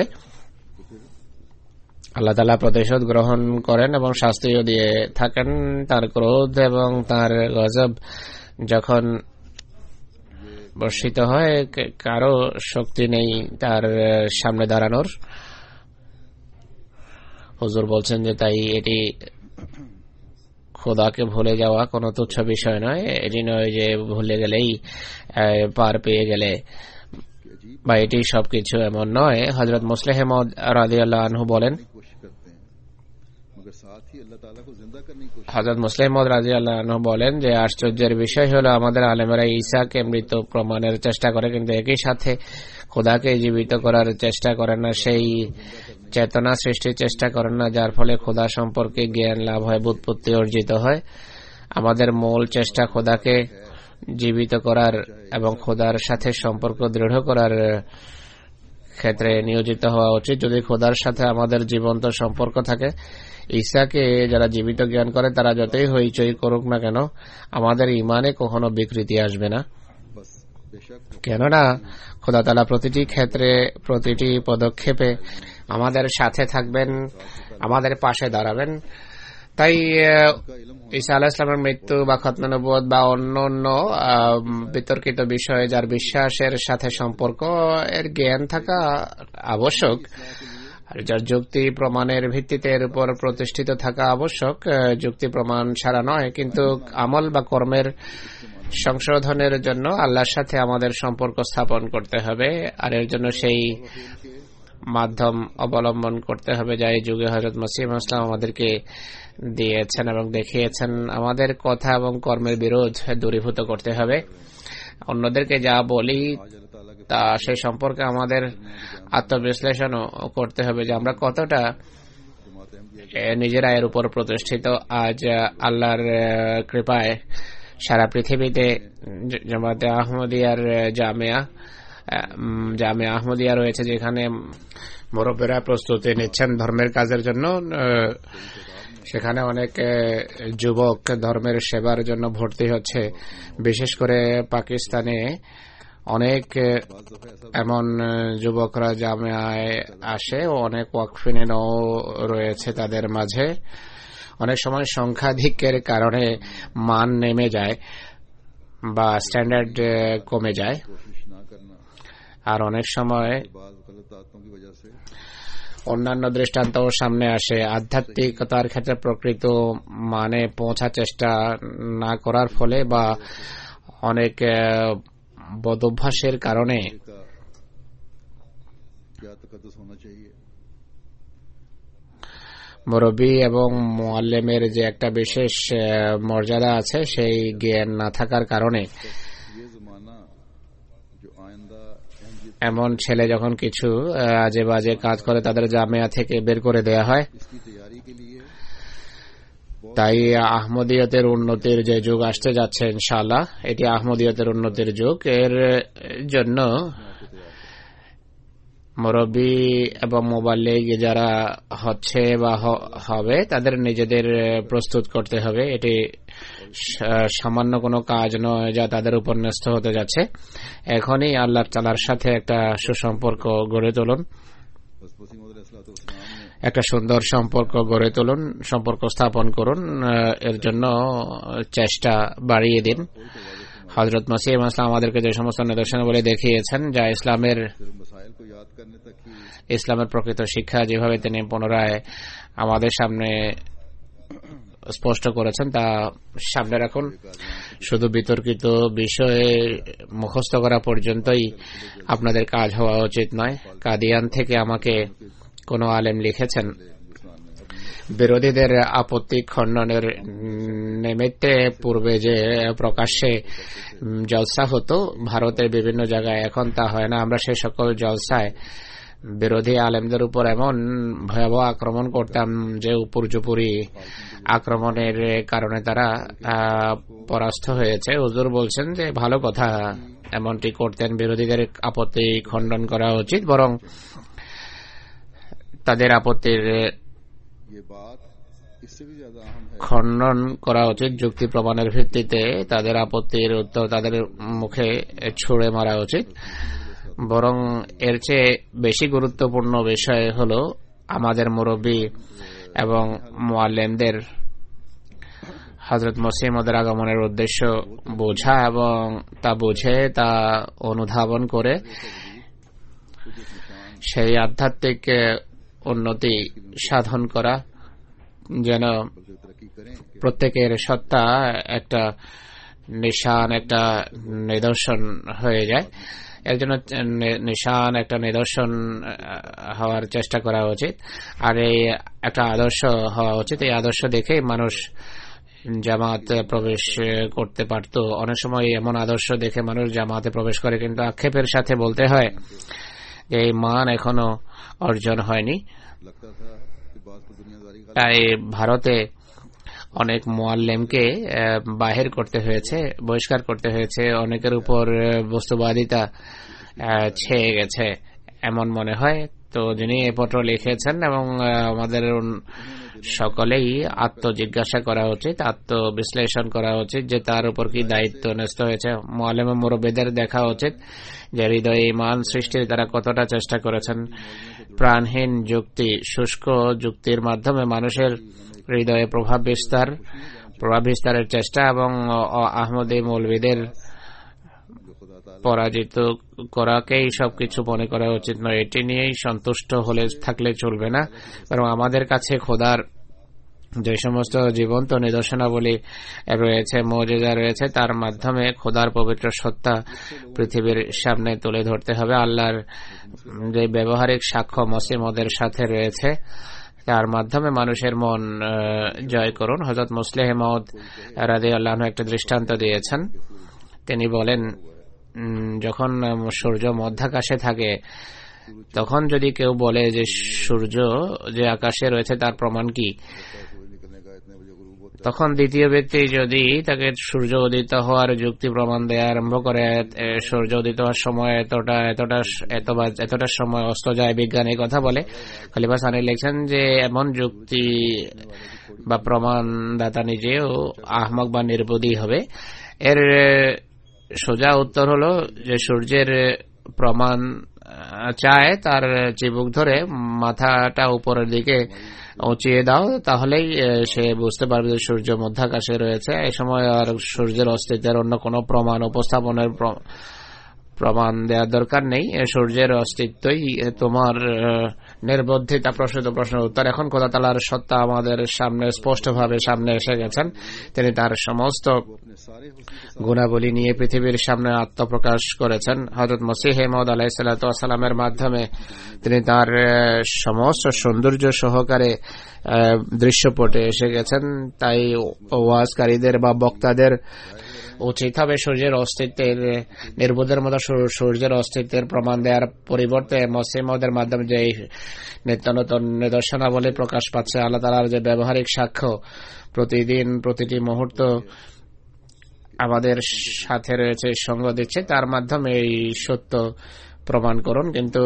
[SPEAKER 3] আল্লাহ তাআলা প্রতিশোধ গ্রহণ করেন এবং শাস্তিও দিয়ে থাকেন। তার ক্রোধ এবং তার গজব যখন বর্ষিত হয়, কারো শক্তি নেই তার সামনে দাঁড়ানোর। হুজুর বলছেন যে তাই এটি খোদাকে ভুলে যাওয়া কোনো তুচ্ছ বিষয় নয়। এটি নয় যে ভুলে গেলেই পার পেয়ে গেলে বা এটি সবকিছু, এমন নয়। হযরত মুসলিহ মাউদ রাদিয়াল্লাহু আনহু বলেন হযরত মুসলিম মওদ রাদিয়াল্লাহু আনহু বলেন যে আশ্চর্যের বিষয় হলো আমাদের আলেমেরা ঈসাকে মৃত প্রমাণের চেষ্টা করে কিন্তু একই সাথে খোদাকে জীবিত করার চেষ্টা করেন না, সেই চেতনা সৃষ্টির চেষ্টা করেন না যার ফলে খোদা সম্পর্কে জ্ঞান লাভ হয়, বুৎপত্তি অর্জিত হয়। আমাদের মূল চেষ্টা খোদাকে জীবিত করার এবং খোদার সাথে সম্পর্ক দৃঢ় করার ক্ষেত্রে নিয়োজিত হওয়া উচিত। যদি খোদার সাথে আমাদের জীবন্ত সম্পর্ক থাকে, ঈসাকে যারা জীবিত জ্ঞান করে তারা যতই হইচই করুক না কেন, আমাদের ইমানে কখনো বিকৃতি আসবে না। কেননা খোদা তাআলা প্রতিটি ক্ষেত্রে প্রতিটি পদক্ষেপে আমাদের সাথে থাকবেন, আমাদের পাশে দাঁড়াবেন। তাই ঈসা আলাইহিস সালামের মৃত্যু বা খতমে নবুয়ত বা অন্য অন্য বিতর্কিত বিষয়ে যার বিশ্বাসের সাথে সম্পর্ক এর জ্ঞান থাকা আবশ্যক, আর যার যুক্তি প্রমাণের ভিত্তিতে এর উপর প্রতিষ্ঠিত থাকা আবশ্যক। যুক্তি প্রমাণ ছাড়া নয়, কিন্তু আমল বা কর্মের সংশোধনের জন্য আল্লাহর সাথে আমাদের সম্পর্ক স্থাপন করতে হবে, আর এর জন্য সেই মাধ্যম অবলম্বন করতে হবে যা এই যুগে হযরত মসিহ ইসলাম আমাদেরকে দিয়েছেন এবং দেখিয়েছেন। আমাদের কথা এবং কর্মের বিরোধ দূরীভূত করতে হবে। অন্যদেরকে যা বলি তা সে সম্পর্কে আমাদের আত্মবিশ্লেষণও করতে হবে যে আমরা কতটা নিজেরা এর উপর প্রতিষ্ঠিত। আজ আল্লাহর কৃপায় সারা পৃথিবীতে জামাতে আহমদিয়ার জামিয়া জামিয়া আহমদিয়া রয়েছে, যেখানে মুরব্বিরা প্রস্তুতি নিচ্ছেন ধর্মের কাজের জন্য। সেখানে অনেক যুবক ধর্মের সেবার জন্য ভর্তি হচ্ছে। বিশেষ করে পাকিস্তানে অনেক এমন যুবকরা জামিয়ায় আসে ও অনেক ওয়াকফিনেও রয়েছে তাদের মাঝে। অনেক সময় সংখ্যাধিক্যের কারণে মান নেমে যায় বা স্ট্যান্ডার্ড কমে যায়, আর অনেক সময় অন্যান্য দৃষ্টান্ত সামনে আসে। আধ্যাত্মিকতার ক্ষেত্রে প্রকৃত মানে পৌঁছার চেষ্টা না করার ফলে বা অনেক বদভ্যাসের কারণে মুরব্বী এবং মুআল্লিমের যে একটা বিশেষ মর্যাদা আছে সেই জ্ঞান না থাকার কারণে এমন ছেলে যখন কিছু আজে বাজে কাজ করে তাদের জামিয়া থেকে বের করে দেয়া হয়। তাই আহমদিয়তের উন্নতির যে যুগ আসতে যাচ্ছে ইনশাআল্লাহ, এটি আহমদিয়তের উন্নতির যুগ। এর জন্য মুরব্বী এবং মুবাল্লিগ যারা হচ্ছে বা হবে তাদের নিজেদের প্রস্তুত করতে হবে। এটি সামান্য কোনো কাজ নয় যা তাদের উপর ন্যস্ত হতে যাচ্ছে। এখনই আল্লাহর তাআলার সাথে একটা সুসম্পর্ক গড়ে তুলুন, একটা সুন্দর সম্পর্ক গড়ে তুলুন, সম্পর্ক স্থাপন করুন। এর জন্য চেষ্টা বাড়িয়ে দিন। হযরত মসিহ ইসলাম আমাদেরকে যে সমস্ত নিদর্শন বলে দেখিয়েছেন যা ইসলামের ইসলামের প্রকৃত শিক্ষা, যেভাবে তিনি পুনরায় আমাদের সামনে স্পষ্ট করেছেন তা সামনে রাখুন। শুধু বিতর্কিত বিষয়ে মুখস্থ করা পর্যন্তই আপনাদের কাজ হওয়া উচিত নয়। কাদিয়ান থেকে আমাকে কোন আলেম লিখেছেন, বিরোধীদের আপত্তি খণ্ডনের নিমিত্তে পূর্বে যে প্রকাশ্যে জলসা হতো ভারতের বিভিন্ন জায়গায়, এখন তা হয় না। আমরা সেই সকল জলসায় বিরোধী আলেমদের উপর এমন ভয়াবহ আক্রমণ করতাম যে উপর্যুপরি আক্রমণের কারণে তারা পরাস্ত হয়েছে। হুজুর বলছেন যে ভালো কথা এমনটি করতেন, বিরোধীদের আপত্তি খণ্ডন করা উচিত, বরং তাদের আপত্তির খণ্ডন করা উচিত। যুক্তি প্রমাণের ভিত্তিতে তাদের আপত্তির উত্তর তাদের মুখে ছুড়ে মারা উচিত। বরং এর চেয়ে বেশি গুরুত্বপূর্ণ বিষয় হলো আমাদের মুরব্বী এবং মুআল্লিমদের হযরত মসিহ মাউদের আগমনের উদ্দেশ্য বোঝা এবং তা বুঝে তা অনুধাবন করে সেই আধ্যাত্মিক উন্নতি সাধন করা, যেন প্রত্যেকের সত্তা একটা নিশান, একটা নিদর্শন হয়ে যায়। এর জন্য নিশান একটা নিদর্শন হওয়ার চেষ্টা করা উচিত, আর এই একটা আদর্শ হওয়া উচিত। এই আদর্শ দেখে মানুষ জামাত প্রবেশ করতে পারত। অনেক সময় এমন আদর্শ দেখে মানুষ জামাতে প্রবেশ করে, কিন্তু আক্ষেপের সাথে বলতে হয় যে এই মান এখনো অর্জন হয়নি। তাই ভারতে অনেক মুআল্লিমকে বাহির করতে হয়েছে, বহিষ্কার করতে হয়েছে। অনেকের উপর বস্তুবাদিতা ছেয়ে গেছে এমন মনে হয়। তো যিনি এ পত্র লিখেছেন, এবং আমাদের সকলেই আত্মজিজ্ঞাসা করা উচিত, আত্মবিশ্লেষণ করা উচিত যে তার উপর কি দায়িত্ব ন্যস্ত হয়েছে। মুআল্লিম মুরব্বিদের দেখা উচিত যে হৃদয়ে ঈমান সৃষ্টির তারা কতটা চেষ্টা করেছেন। প্রাণহীন যুক্তি, শুষ্ক যুক্তির মাধ্যমে মানুষের হৃদয়ে প্রভাব বিস্তার প্রভাব বিস্তারের চেষ্টা এবং আহমদী মৌলবীদের পরাজিত করাকেই সবকিছু মনে করা উচিত নয়। এটি নিয়েই সন্তুষ্ট হলে থাকলে চলবে না, বরং আমাদের কাছে খোদার যে সমস্ত জীবন্ত নিদর্শনাবলী রয়েছে, মুজিজা রয়েছে, তার মাধ্যমে খোদার পবিত্র সত্তা পৃথিবীর সামনে তুলে ধরতে হবে। আল্লাহর যে ব্যবহারিক সাক্ষ্য মুসলিমদের সাথে রয়েছে, তার মাধ্যমে মানুষের মন জয় করুন। হযরত মুসলিহ মাউদ রাদিয়াল্লাহু আনহু একটা দৃষ্টান্ত দিয়েছেন। তিনি বলেন, যখন সূর্য মধ্যাকাশে থাকে, তখন যদি কেউ বলে যে সূর্য যে আকাশে রয়েছে তার প্রমাণ কি, তখন দ্বিতীয় ব্যক্তি যদি তাকে সূর্য উদিত হওয়ার যুক্তি প্রমাণ দেয়া আরম্ভ করে, সূর্য উদিত হওয়ার সময় এতটা এতটা এতটা সময় অস্ত যায়, বিজ্ঞান এই কথা বলে, খলিফা সানি লিখছেন যে এমন যুক্তি বা প্রমাণদাতা নিজেও আহমক বা নির্বোধী হবে। এর সোজা উত্তর হলো যে সূর্যের প্রমাণ চায়, তার চিবুক ধরে মাথাটা উপরের দিকে উঁচিয়ে দাও, তাহলেই সে বুঝতে পারবে যে সূর্য মধ্যাকাশে রয়েছে। এই সময় আর সূর্যের অস্তিত্বের অন্য কোনো প্রমাণ উপস্থাপনের প্রমাণ দেওয়ার দরকার নেই। সূর্যের অস্তিত্বই তোমার নির্বুদ্ধিতা প্রশ্নিত প্রশ্নের উত্তর। এখন খোদা তাআলার সত্তা আমাদের সামনে স্পষ্টভাবে সামনে এসে গেছেন। তিনি তার সমস্ত গুণাবলী নিয়ে পৃথিবীর সামনে আত্মপ্রকাশ করেছেন। হযরত মসিহ মাউদ আলাইহিস সালাতু ওয়াস সালামের মাধ্যমে তিনি তার সমস্ত সৌন্দর্য সহকারে দৃশ্যপটে এসে গেছেন। তাই ওয়াজকারীদের বা বক্তাদের উচিত হবে সূর্যের অস্তিত্বের নির্বোধের মতো সূর্যের অস্তিত্বের প্রমাণ দেওয়ার পরিবর্তে মসিহ মাউদের মাধ্যমে যে নিত্য নতুন নিদর্শনাবলী প্রকাশ পাচ্ছে, আল্লাহ তাআলার যে ব্যবহারিক সাক্ষ্য প্রতিদিন প্রতিটি মুহূর্ত আমাদের সাথে রয়েছে, সঙ্গ দিচ্ছে, তার মাধ্যমে এই সত্য প্রমাণ করুন। কিন্তু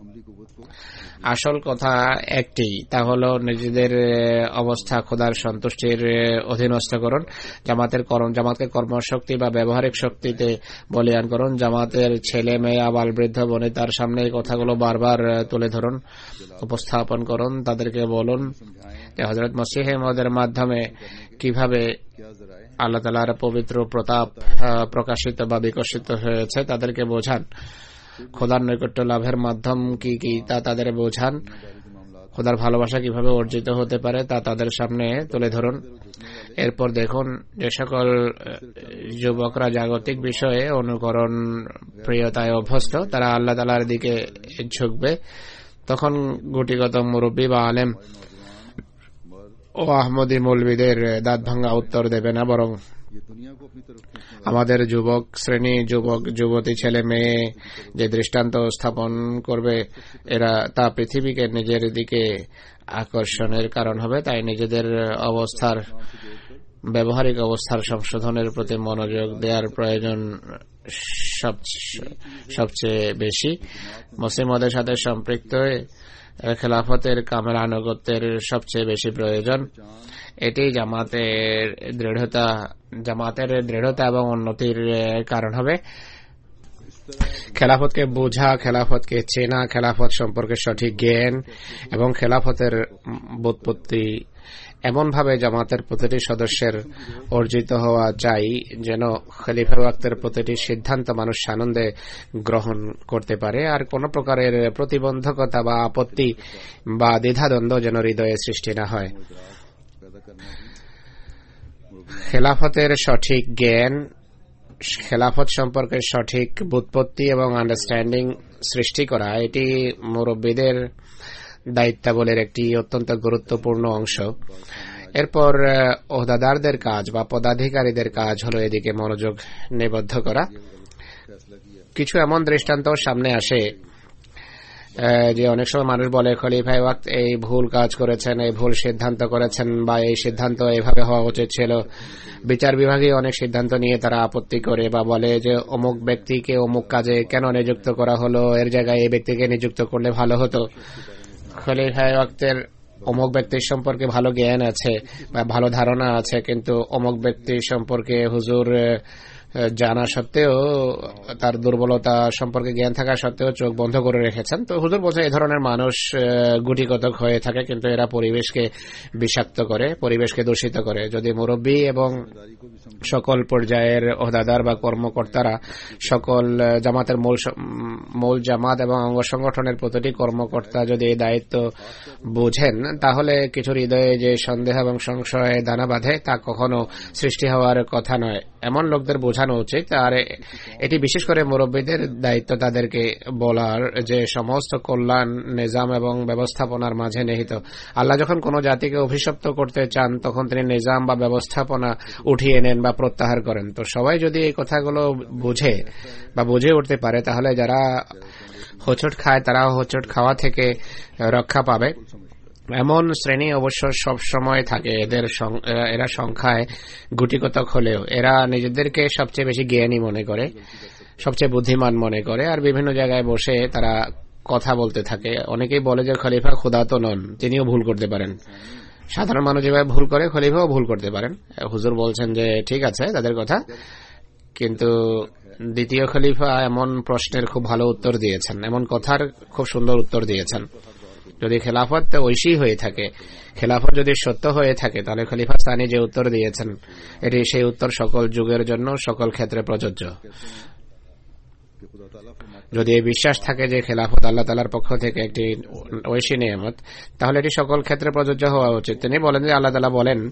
[SPEAKER 3] আসল কথা একটি, তা হল নিজেদের অবস্থা খোদার সন্তুষ্টির অধীনস্থ করুন। জামাতের কর্ম জামাতকে কর্মশক্তি বা ব্যবহারিক শক্তিতে বলিয়ান করুন। জামাতের ছেলে মেয়ে আবাল বৃদ্ধ বনিতার সামনে এই কথাগুলো বারবার তুলে ধরুন, উপস্থাপন করুন। তাদেরকে বলুন যে হযরত মসিহ মাউদের মাধ্যমে কিভাবে আল্লাহ তাআলার পবিত্র প্রতাপ প্রকাশিত বা বিকশিত হয়েছে, তাদেরকে বোঝান। খোদার নৈকট্য লাভের মাধ্যম কি কি তা তাদের বোঝান। খোদার ভালোবাসা কিভাবে অর্জিত হতে পারে তা তাদের সামনে তুলে ধরুন। এরপর দেখুন যে সকল যুবকরা জাগতিক বিষয়ে অনুকরণ প্রিয়তায় অভ্যস্ত, তারা আল্লাহ তাআলার দিকে ঝুঁকবে। তখন গুটিগত মুরব্বী বা আলেম ও আহমদী মৌলবীদের দাঁত ভাঙ্গা উত্তর দেবে না, বরং আমাদের যুবক শ্রেণী, যুবক যুবতী ছেলে মেয়ে যে দৃষ্টান্ত স্থাপন করবে, এরা তা পৃথিবীকে নিজের দিকে আকর্ষণের কারণ হবে। তাই নিজেদের অবস্থার ব্যবহারিক অবস্থার সংশোধনের প্রতি মনোযোগ দেওয়ার প্রয়োজন সবচেয়ে বেশি। মুসলিমদের সাথে সম্পৃক্ত খেলাফতের কামের আনুগত্যের সবচেয়ে বেশি প্রয়োজন। এটি জামাতের দৃঢ়তা জামাতের দৃঢ়তা এবং উন্নতির কারণ হবে। খেলাফতকে বোঝা, খেলাফতকে চেনা, খেলাফত সম্পর্কে সঠিক জ্ঞান এবং খেলাফতের বোধপত্তি এমনভাবে জামাতের প্রতিটি সদস্যের অর্জিত হওয়া চাই যেন খলিফা ওয়াক্তের প্রতিটি সিদ্ধান্ত মানুষ আনন্দে গ্রহণ করতে পারে, আর কোন প্রকারের প্রতিবন্ধকতা বা আপত্তি বা দ্বিধাদ্বন্দ্ব যেন হৃদয়ে সৃষ্টি না হয়। খেলাফতের সঠিক জ্ঞান খেলাফত সম্পর্কে সঠিক বুৎপত্তি এবং আন্ডারস্ট্যান্ডিং সৃষ্টি করা এটি মুরব্বীদের দায়িত্বাবলীর একটি অত্যন্ত গুরুত্বপূর্ণ অংশ। এরপর ওহদাদারদের কাজ বা পদাধিকারীদের কাজ হলো এদিকে মনোযোগ নিবদ্ধ করা। কিছু এমন দৃষ্টান্ত সামনে আসে যে অনেক সময় মানুষ বলে খলিফায়ে ওয়াক্ত এই ভুল কাজ করেছেন, এই ভুল সিদ্ধান্ত করেছেন, বা এই সিদ্ধান্ত এইভাবে হওয়া উচিত ছিল। বিচার বিভাগে অনেক সিদ্ধান্ত নিয়ে তারা আপত্তি করে বা বলে যে অমুক ব্যক্তিকে অমুক কাজে কেন নিযুক্ত করা হলো, এর জায়গায় এই ব্যক্তিকে নিযুক্ত করলে ভালো হতো। খলিফায়ে ওয়াক্তের অমুক ব্যক্তির সম্পর্কে ভালো জ্ঞান আছে বা ভালো ধারণা আছে, কিন্তু অমুক ব্যক্তি সম্পর্কে হুজুর জানা সত্ত্বেও, তার দুর্বলতা সম্পর্কে জ্ঞান থাকা সত্ত্বেও চোখ বন্ধ করে রেখেছেন। তো হুজুর বলছে এই ধরনের মানুষ গুটিকতক হয়ে থাকে, কিন্তু এরা পরিবেশকে বিষাক্ত করে, পরিবেশকে দূষিত করে। যদি মুরব্বী এবং সকল পর্যায়ের ওহদাদার বা কর্মকর্তারা সকল জামাতের মূল মূল জামাত এবং অঙ্গ সংগঠনের প্রতিটি কর্মকর্তা যদি এই দায়িত্ব বুঝেন, তাহলে কিছু হৃদয়ে যে সন্দেহ এবং সংশয়ে দানা বাঁধে তা কখনো সৃষ্টি হওয়ার কথা নয়। এমন লোকদের বোঝানো উচিত। আর এটি বিশেষ করে মুরব্বীদের দায়িত্ব তাদেরকে বলার যে সমস্ত কল্যাণ নিজাম এবং ব্যবস্থাপনার মাঝে নিহিত। আল্লাহ যখন কোন জাতিকে অভিশপ্ত করতে চান তখন তিনি নিজাম বা ব্যবস্থাপনা উঠিয়ে নেন বা প্রত্যাহার করেন। তো সবাই যদি এই কথাগুলো বুঝে বা বুঝে উঠতে পারে, তাহলে যারা হোঁচট খায় তারা হোঁচট খাওয়া থেকে রক্ষা পাবে। এমন শ্রেণী অবশ্য সব সময় থাকে, এদের এরা সংখ্যায় গুটিকতক হলেও এরা নিজেদেরকে সবচেয়ে বেশি জ্ঞানী মনে করে, সবচেয়ে বুদ্ধিমান মনে করে, আর বিভিন্ন জায়গায় বসে তারা কথা বলতে থাকে। অনেকেই বলে যে খলিফা খোদা তো নন, তিনিও ভুল করতে পারেন। সাধারণ মানুষ যেভাবে ভুল করে খলিফাও ভুল করতে পারেন। হুজুর বলছেন যে ঠিক আছে তাদের কথা, কিন্তু দ্বিতীয় খলিফা এমন প্রশ্নের খুব ভালো উত্তর দিয়েছেন, এমন কথার খুব সুন্দর উত্তর দিয়েছেন। যদি খেলাফত ঐশী হয়ে থাকে, খেলাফত যদি সত্য হয়ে থাকে, তাহলে খলিফা সানি যে উত্তর দিয়েছেন এটি সেই উত্তর সকল যুগের জন্য সকল ক্ষেত্রে প্রযোজ্য। যদি এই বিশ্বাস থাকে যে খেলাফত আল্লাহ তাআলার পক্ষ থেকে একটি ঐশী নিয়ামত, তাহলে এটি সকল ক্ষেত্রে প্রযোজ্য হওয়া উচিত। তিনি বলেন যে আল্লাহ তাআলা বলেন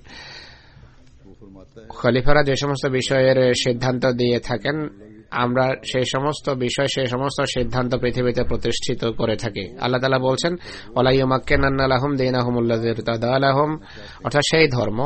[SPEAKER 3] খলিফারা যে সমস্ত বিষয়ের সিদ্ধান্ত দিয়ে থাকেন, আমরা সেই সমস্ত বিষয় সেই সমস্ত সিদ্ধান্ত পৃথিবীতে প্রতিষ্ঠিত করে থাকি। আল্লাহ তাআলা বলছেন ওয়ালা ইউমাক্কিনান্না লাহুম দীনাহুমুল্লাযী ইরতাদা লাহুম, অর্থাৎ সেই ধর্ম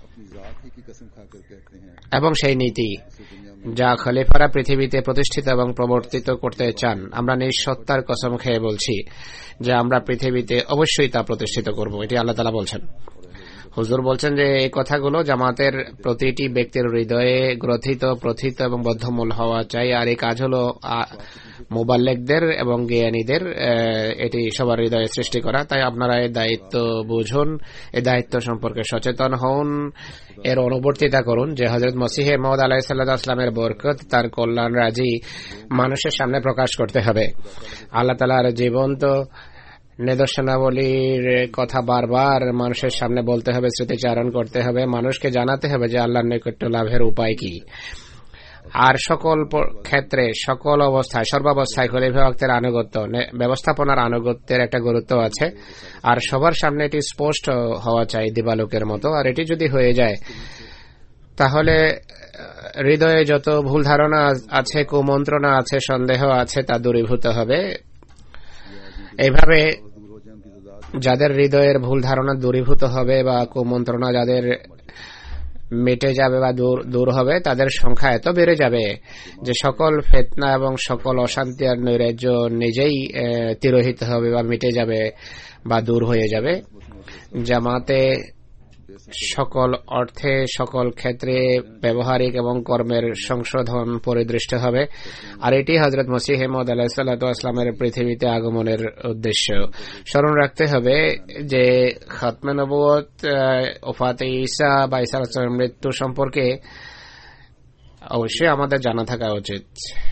[SPEAKER 3] এবং সেই নীতি যা খলিফারা পৃথিবীতে প্রতিষ্ঠিত এবং প্রবর্তিত করতে চান, আমরা নিঃসত্তার কসম খেয়ে বলছি যে আমরা পৃথিবীতে অবশ্যই তা প্রতিষ্ঠিত করব। এটি আল্লাহ তাআলা বলছেন। হুজুর বলছেন যে এই কথাগুলো জামাতের প্রতিটি ব্যক্তির হৃদয়ে গ্রথিত, প্রথিত এবং বদ্ধমূল হওয়া চাই। আর এই কাজ হলো মুবাল্লিগদের এবং জ্ঞানীদের, এটি সবার হৃদয়ে সৃষ্টি করা। তাই আপনারা এই দায়িত্ব বুঝুন, এই দায়িত্ব সম্পর্কে সচেতন হন, এর অনুবর্তিতা করুন যে হযরত মসিহ মাউদ আলাইহিস সালামের বরকত, তার কল্যাণ রাজি মানুষের সামনে প্রকাশ করতে হবে। আল্লাহ তাআলার জীবন্ত নিদর্শনাবলীর কথা বারবার মানুষের সামনে বলতে হবে, স্মৃতিচারণ করতে হবে, মানুষকে জানাতে হবে যে আল্লাহর নৈকট্য লাভের উপায় কি। আর সকল ক্ষেত্রে, সকল অবস্থায়, সর্বাবস্থায় খলিফা ওয়াক্তের আনুগত্য, ব্যবস্থাপনার আনুগত্যের একটা গুরুত্ব আছে। আর সবার সামনে এটি স্পষ্ট হওয়া চাই দিবালোকের মতো। আর এটি যদি হয়ে যায়, তাহলে হৃদয়ে যত ভুল ধারণা আছে, কুমন্ত্রণা আছে, সন্দেহ আছে, তা দূরীভূত হবে। এইভাবে যাদের হৃদয়ের ভুল ধারণা দূরীভূত হবে বা কুমন্ত্রণা যাদের মিটে যাবে বা দূর দূর হবে, তাদের সংখ্যা এত বেড়ে যাবে যে সকল ফিতনা এবং সকল অশান্তি আর নৈরাজ্য নিজেই তিরোহিত হবে বা মিটে যাবে বা দূর হয়ে যাবে। জামাতে সকল অর্থে, সকল ক্ষেত্রে ব্যবহারিক এবং কর্মের সংশোধন পরিদৃষ্ট হবে। আর এটি হযরত মসিহ মাউদ আলাইহিস সালাতু ওয়াস সালামের পৃথিবীতে আগমনের উদ্দেশ্য। স্মরণ রাখতে হবে যে খাতমে নবুয়ত, ওফাতে ঈসা বা ঈসা আলাইহিস সালামের মৃত্যু সম্পর্কে অবশ্যই আমাদের জানা থাকা উচিত।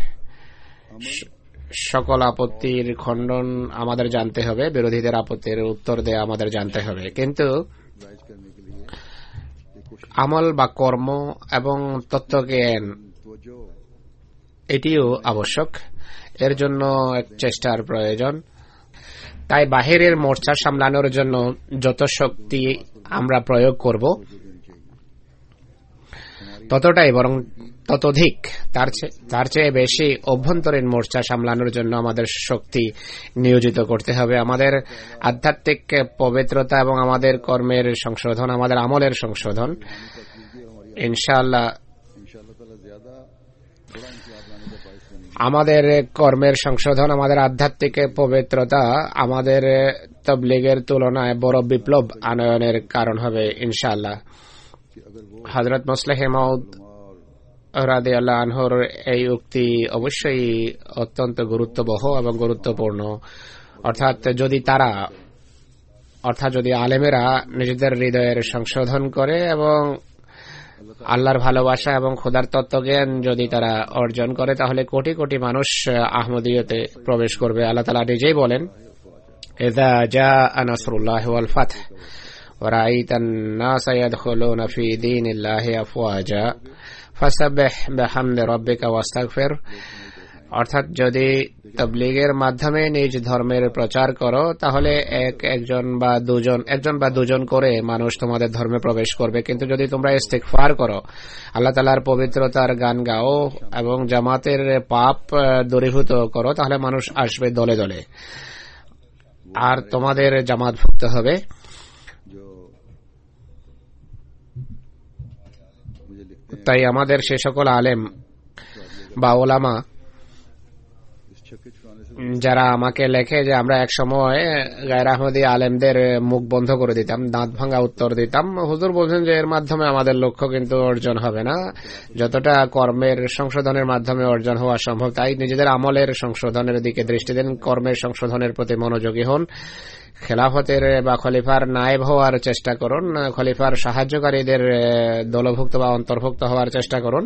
[SPEAKER 3] সকল আপত্তির খণ্ডন আমাদের জানতে হবে, বিরোধীদের আপত্তির উত্তর দেয়া আমাদের জানতে হবে। কিন্তু আমল বা কর্ম এবং তত্ত্বজ্ঞান এটিও আবশ্যক, এর জন্য এক চেষ্টার প্রয়োজন। তাই বাহিরের মোর্চা সামলানোর জন্য যত শক্তি আমরা প্রয়োগ করব ততটাই বরং ততোধিক তার তার চেয়ে বেশি অভ্যন্তরীণ মোর্চা সামলানোর জন্য আমাদের শক্তি নিয়োজিত করতে হবে। আমাদের আধ্যাত্মিক পবিত্রতা এবং আমাদের কর্মের সংশোধন, আমাদের আমলের সংশোধন ইনশাআল্লাহ আমাদের কর্মের সংশোধন, আমাদের আধ্যাত্মিক পবিত্রতা আমাদের তাবলীগের তুলনায় বড় বিপ্লব আনয়নের কারণ হবে ইনশাআল্লাহ। হযরত মুসলিহ মাউদ রাদিয়াল্লাহু আনহুর এই উক্তি অবশ্যই অত্যন্ত গুরুত্ববহ এবং গুরুত্বপূর্ণ। অর্থাৎ যদি তারা অর্থাৎ যদি আলেমেরা নিজেদের হৃদয়ের সংশোধন করে এবং আল্লাহর ভালোবাসা এবং খোদার তত্ত্বজ্ঞান যদি তারা অর্জন করে, তাহলে কোটি কোটি মানুষ আহমদিয়তে প্রবেশ করবে। আল্লাহ তাআলা নিজেই বলেন, ইযা জাআ নাসরুল্লাহি ওয়াল ফাth ওয়া রাআইতান নাসা ইয়াদখুলুনা ফি দীনিল্লাহি আফওয়াজা ফাসাব্বিহ বিহামদি রাব্বিকা ওয়াস্তাগফির। অর্থাৎ যদি তাবলীগের মাধ্যমে নিজ ধর্মের প্রচার করো, তাহলে এক একজন বা দুজন একজন বা দুজন করে মানুষ তোমাদের ধর্মে প্রবেশ করবে। কিন্তু যদি তোমরা ইস্তিগফার করো, আল্লাহ তাআলার পবিত্রতার গান গাও এবং জামাতের পাপ দূরীভূত করো, তাহলে মানুষ আসবে দলে দলে আর তোমাদের জামাতভুক্ত হবে। তাই আমাদের সে সকল আলেম বা ওলামা যারা আমাকে লেখে যে আমরা এক সময় গায়র আহমদী আলেমদের মুখ বন্ধ করে দিতাম, দাঁত ভাঙা উত্তর দিতাম, হুজুর বলছেন যে এর মাধ্যমে আমাদের লক্ষ্য কিন্তু অর্জন হবে না, যতটা কর্মের সংশোধনের মাধ্যমে অর্জন হওয়া সম্ভব। তাই নিজেদের আমলের সংশোধনের দিকে দৃষ্টি দেন, কর্মের সংশোধনের প্রতি মনোযোগী হন, খেলাফতের বা খলিফার নায়েব হওয়ার চেষ্টা করুন, খলিফার সাহায্যকারীদের দলভুক্ত বা অন্তর্ভুক্ত হওয়ার চেষ্টা করুন।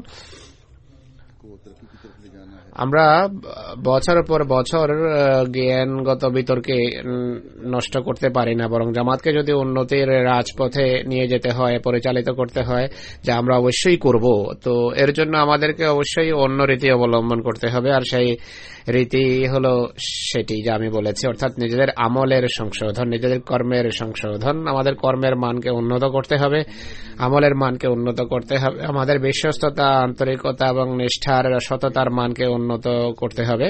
[SPEAKER 3] আমরা বছর পর বছর জ্ঞানগত বিতর্কে নষ্ট করতে পারি না, বরং জামাতকে যদি উন্নতির রাজপথে নিয়ে যেতে হয়, পরিচালিত করতে হয়, যা আমরা অবশ্যই করব, তো এর জন্য আমাদেরকে অবশ্যই অন্য রীতি অবলম্বন করতে হবে। আর সেই রীতি হলো সেটি যা আমি বলেছি, অর্থাৎ নিজেদের আমলের সংশোধন, নিজেদের কর্মের সংশোধন। আমাদের কর্মের মানকে উন্নত করতে হবে, আমলের মানকে উন্নত করতে হবে, আমাদের বিশ্বস্ততা, আন্তরিকতা এবং নিষ্ঠার সততার মানকে উন্নত করতে হবে,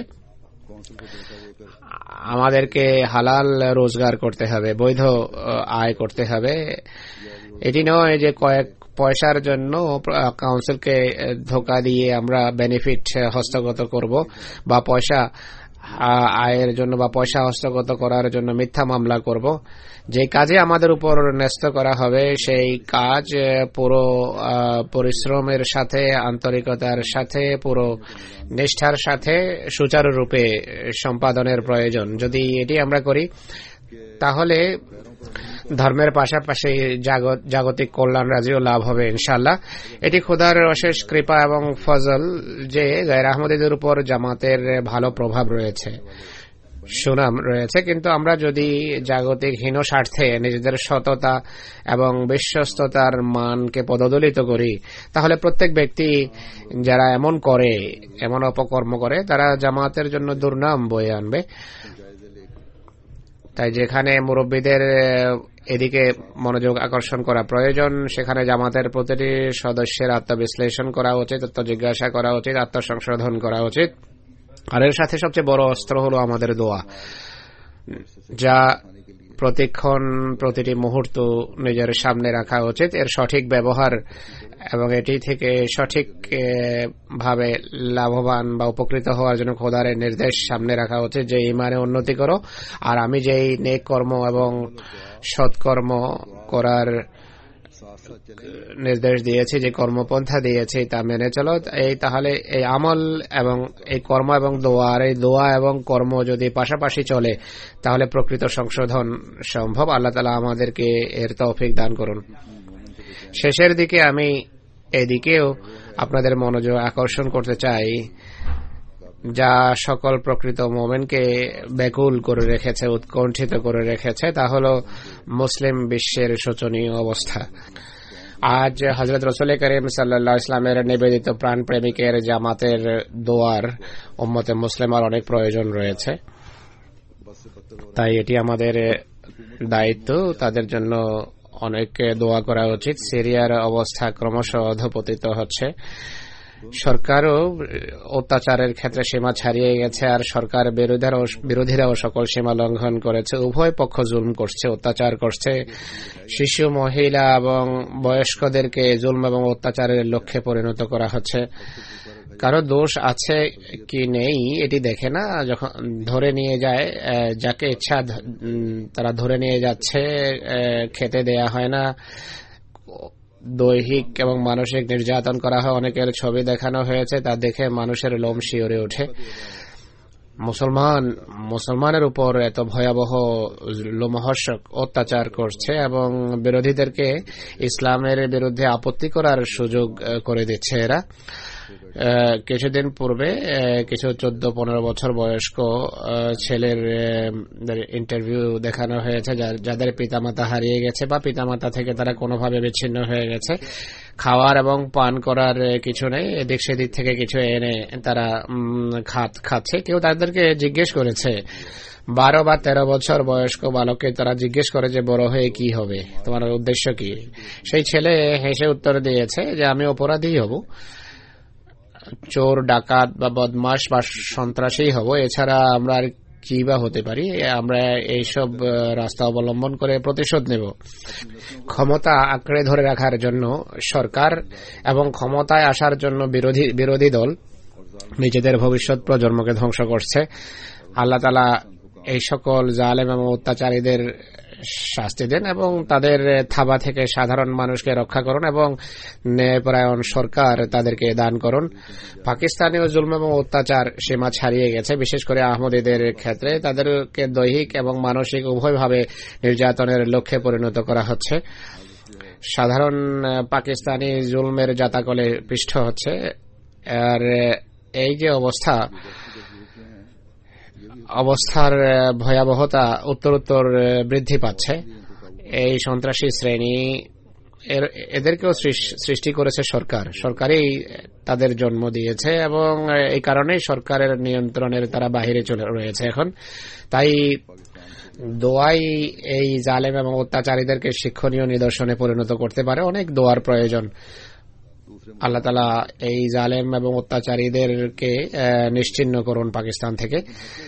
[SPEAKER 3] আমাদেরকে হালাল রোজগার করতে হবে, বৈধ আয় করতে হবে। এটি নয় যে কয়েক পয়সার জন্য কাউন্সিলকে ধোকা দিয়ে আমরা বেনিফিট হস্তগত করব বা পয়সা আয়ের জন্য বা পয়সা হস্তগত করার জন্য মিথ্যা মামলা করব। যে কাজে আমাদের উপর ন্যস্ত করা হবে সেই কাজ পুরো পরিশ্রমের সাথে, আন্তরিকতার সাথে, পুরো নিষ্ঠার সাথে সুচারুরূপে সম্পাদনের প্রয়োজন। যদি এটি আমরা করি, তাহলে ধর্মের পাশাপাশি জাগতিক কল্যাণ রাজিও লাভ হবে ইনশাআল্লাহ। এটি খোদার অশেষ কৃপা এবং ফজল যে গায়র আহমদীদের উপর জামাতের ভালো প্রভাব রয়েছে, সুনাম রয়েছে। কিন্তু আমরা যদি জাগতিক হীন স্বার্থে নিজেদের সততা এবং বিশ্বস্ততার মানকে পদদলিত করি, তাহলে প্রত্যেক ব্যক্তি যারা এমন করে, এমন অপকর্ম করে, তারা জামাতের জন্য দুর্নাম বয়ে আনবে। তাই যেখানে মুরব্বীদের এদিকে মনোযোগ আকর্ষণ করা প্রয়োজন, সেখানে জামাতের প্রতিটি সদস্যের আত্মবিশ্লেষণ করা উচিত, আত্মজিজ্ঞাসা করা উচিত, আত্মসংশোধন করা উচিত। আর এর সাথে সবচেয়ে বড় অস্ত্র হলো আমাদের দোয়া, যা প্রতিক্ষণ প্রতিটি মুহূর্ত নিজের সামনে রাখা উচিত। এর সঠিক ব্যবহার এবং এটি থেকে সঠিক ভাবে লাভবান বা উপকৃত হওয়ার জন্য খোদার নির্দেশ সামনে রাখা উচিত যে ইমানে উন্নতি করো, আর আমি যেই নেক কর্ম এবং সৎকর্ম করার নির্দেশ দিয়েছি, যে কর্মপন্থা দিয়েছি, তা মেনে চলো। এই তাহলে এই আমল এবং এই কর্ম এবং দোয়া, আর এই দোয়া এবং কর্ম যদি পাশাপাশি চলে, তাহলে প্রকৃত সংশোধন সম্ভব। আল্লাহ তাআলা আমাদেরকে এর তৌফিক দান করুন। শেষের দিকে আমি এদিকেও আপনাদের মনোযোগ আকর্ষণ করতে চাই, যা সকল প্রকৃত মোমেনকে ব্যাকুল করে রেখেছে, উৎকণ্ঠিত করে রেখেছে, তা হল মুসলিম বিশ্বের শোচনীয় অবস্থা। আজ হযরত রাসূল করিম সাল্লাল্লাহু আলাইহি ওয়াসাল্লামের নিবেদিত প্রাণ প্রেমিকের জামাতের দোয়ার উম্মতে মুসলিমার অনেক প্রয়োজন রয়েছে। তাই এটি আমাদের দায়িত্ব, তাদের জন্য অনেক দোয়া করা উচিত। সিরিয়ার অবস্থা ক্রমশ অধঃপতিত হচ্ছে। সরকারও অত্যাচারের ক্ষেত্রে সীমা ছাড়িয়ে গেছে, আর সরকার বিরোধীরাও বিরোধীরাও সকল সীমা লঙ্ঘন করেছে। উভয় পক্ষ জুলুম করছে, অত্যাচার করছে। শিশু, মহিলা এবং বয়স্কদেরকে জুলুম এবং অত্যাচারের লক্ষ্যে পরিণত করা হচ্ছে। কারো দোষ আছে কি নেই এটি দেখে না, যখন ধরে নিয়ে যায় যাকে ইচ্ছা তারা ধরে নিয়ে যাচ্ছে, খেতে দেয়া হয় না, দৈহিক এবং মানসিক নির্যাতন করা হয়। অনেকের ছবি দেখানো হয়েছে, তা দেখে মানুষের লোম শিওরে ওঠে। মুসলমান মুসলমানের উপর এত ভয়াবহ লোমহর্ষক অত্যাচার করছে এবং বিরোধীদেরকে ইসলামের বিরুদ্ধে আপত্তি করার সুযোগ করে দিচ্ছে এরা। কিছুদিন পূর্বে কিছু চোদ্দ পনেরো বছর বয়স্ক ছেলের ইন্টারভিউ দেখানো হয়েছে, যাদের পিতামাতা হারিয়ে গেছে বা পিতামাতা থেকে তারা কোনোভাবে বিচ্ছিন্ন হয়ে গেছে। খাওয়ার এবং পান করার কিছু নেই, এদিক সেদিক থেকে কিছু এনে তারা খাচ্ছে। কেউ তাদেরকে জিজ্ঞেস করেছে, বারো বা তেরো বছর বয়স্ক বালককে তারা জিজ্ঞেস করে যে বড় হয়ে কি হবে, তোমার উদ্দেশ্য কি? সেই ছেলে হেসে উত্তর দিয়েছে যে আমি অপরাধী হব, চোর, ডাকাত বা বদমাশ বা সন্ত্রাসী হব, এছাড়া আমরা আর কি বা হতে পারি? আমরা এইসব রাস্তা অবলম্বন করে প্রতিশোধ নেব। ক্ষমতা আঁকড়ে ধরে রাখার জন্য সরকার এবং ক্ষমতায় আসার জন্য বিরোধী বিরোধী দল নিজেদের ভবিষ্যৎ প্রজন্মকে ধ্বংস করছে। আল্লাহ তাআলা এই সকল জালেম এবং অত্যাচারীদের শাস্তি দেন এবং তাদের থাবা থেকে সাধারণ মানুষকে রক্ষা করুন এবং ন্যায়পরায়ণ সরকার তাদেরকে দান করুন। পাকিস্তানীয় জুলুম এবং অত্যাচার সীমা ছাড়িয়ে গেছে, বিশেষ করে আহমদীদের ক্ষেত্রে তাদেরকে দৈহিক এবং মানসিক উভয়ভাবে নির্যাতনের লক্ষ্যে পরিণত করা হচ্ছে। সাধারণ পাকিস্তানি জুলমের জাতাকলে পিষ্ট হচ্ছে। আর এই যে অবস্থা, অবস্থার ভয়াবহতা উত্তরোত্তর বৃদ্ধি পাচ্ছে। এই সন্ত্রাসী শ্রেণী এদেরকেও সৃষ্টি করেছে সরকার, সরকারই তাদের জন্ম দিয়েছে এবং এই কারণেই সরকারের নিয়ন্ত্রণের তারা বাহিরে চলে রয়েছে এখন। তাই দোয়াই এই জালেম এবং অত্যাচারীদেরকে শিক্ষণীয় নিদর্শনে পরিণত করতে পারে। অনেক দোয়ার প্রয়োজন। আল্লাহ তাআলা এই জালেম এবং অত্যাচারীদেরকে নিশ্চিহ্ন করুন পাকিস্তান থেকে।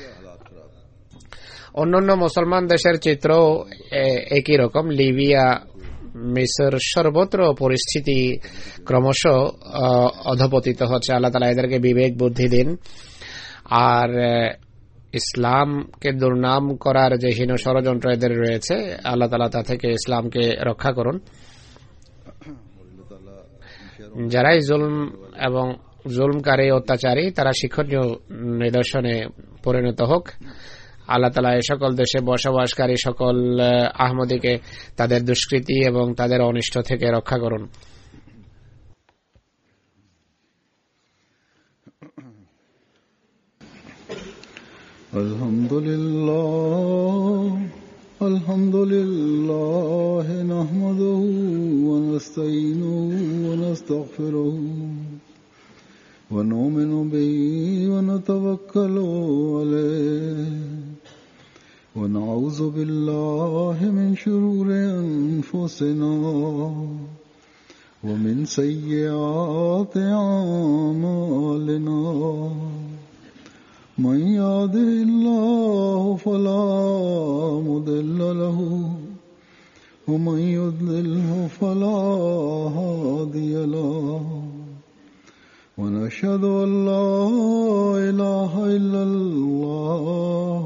[SPEAKER 3] অন্যান্য মুসলমান দেশের চিত্র একই রকম। লিবিয়া, মিসর, সর্বত্র পরিস্থিতি ক্রমশ অধপতিত হচ্ছে। আল্লাহ তাআলা এদেরকে বিবেক বুদ্ধি দিন, আর ইসলামকে দুর্নাম করার যে হীন ষড়যন্ত্র এদের রয়েছে, আল্লাহ তাআলা তা থেকে ইসলামকে রক্ষা করুন। যারাই জুলম এবং জুলমকারী, অত্যাচারী, তারা শিক্ষণীয় নিদর্শনে পরিণত হোক। আল্লাহ তাআলা এই সকল দেশে বসবাসকারী সকল আহমদীকে তাদের দুষ্কৃতি এবং তাদের অনিষ্ট থেকে রক্ষা করুন।
[SPEAKER 2] আলহামদুলিল্লাহ আলহামদুলিল্লাহ নাহমাদুহু ওয়া নাস্তাঈনুহু ওয়া নাস্তাগফিরুহু ওয়া নু'মিনু বিহি ওয়া নাতাওয়াক্কালু আলাইহি ওয়া নাউযু বিল্লাহি মিন শুরুরি আনফুসিনা ওয়া মিন সাইয়্যাতি আ'মালিনা। من يهده الله فلا مضل له ومن يضلله فلا هادي له ونشهد أن لا إله إلا الله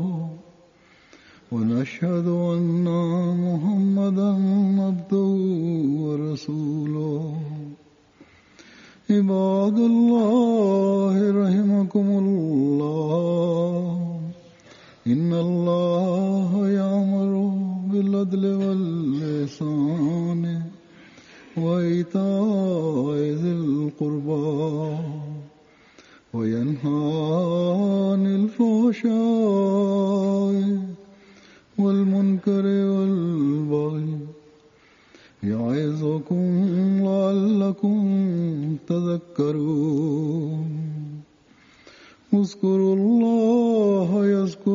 [SPEAKER 2] ونشهد أن محمدا عبده ورسوله. عباد الله رحمكم الله إن الله يأمر بالعدل والإحسان وإيتاء ذي القربى وينهى عن الفحشاء والمنكر والبغي يعظكم لعلكم تذكرون. اذكروا الله يذكركم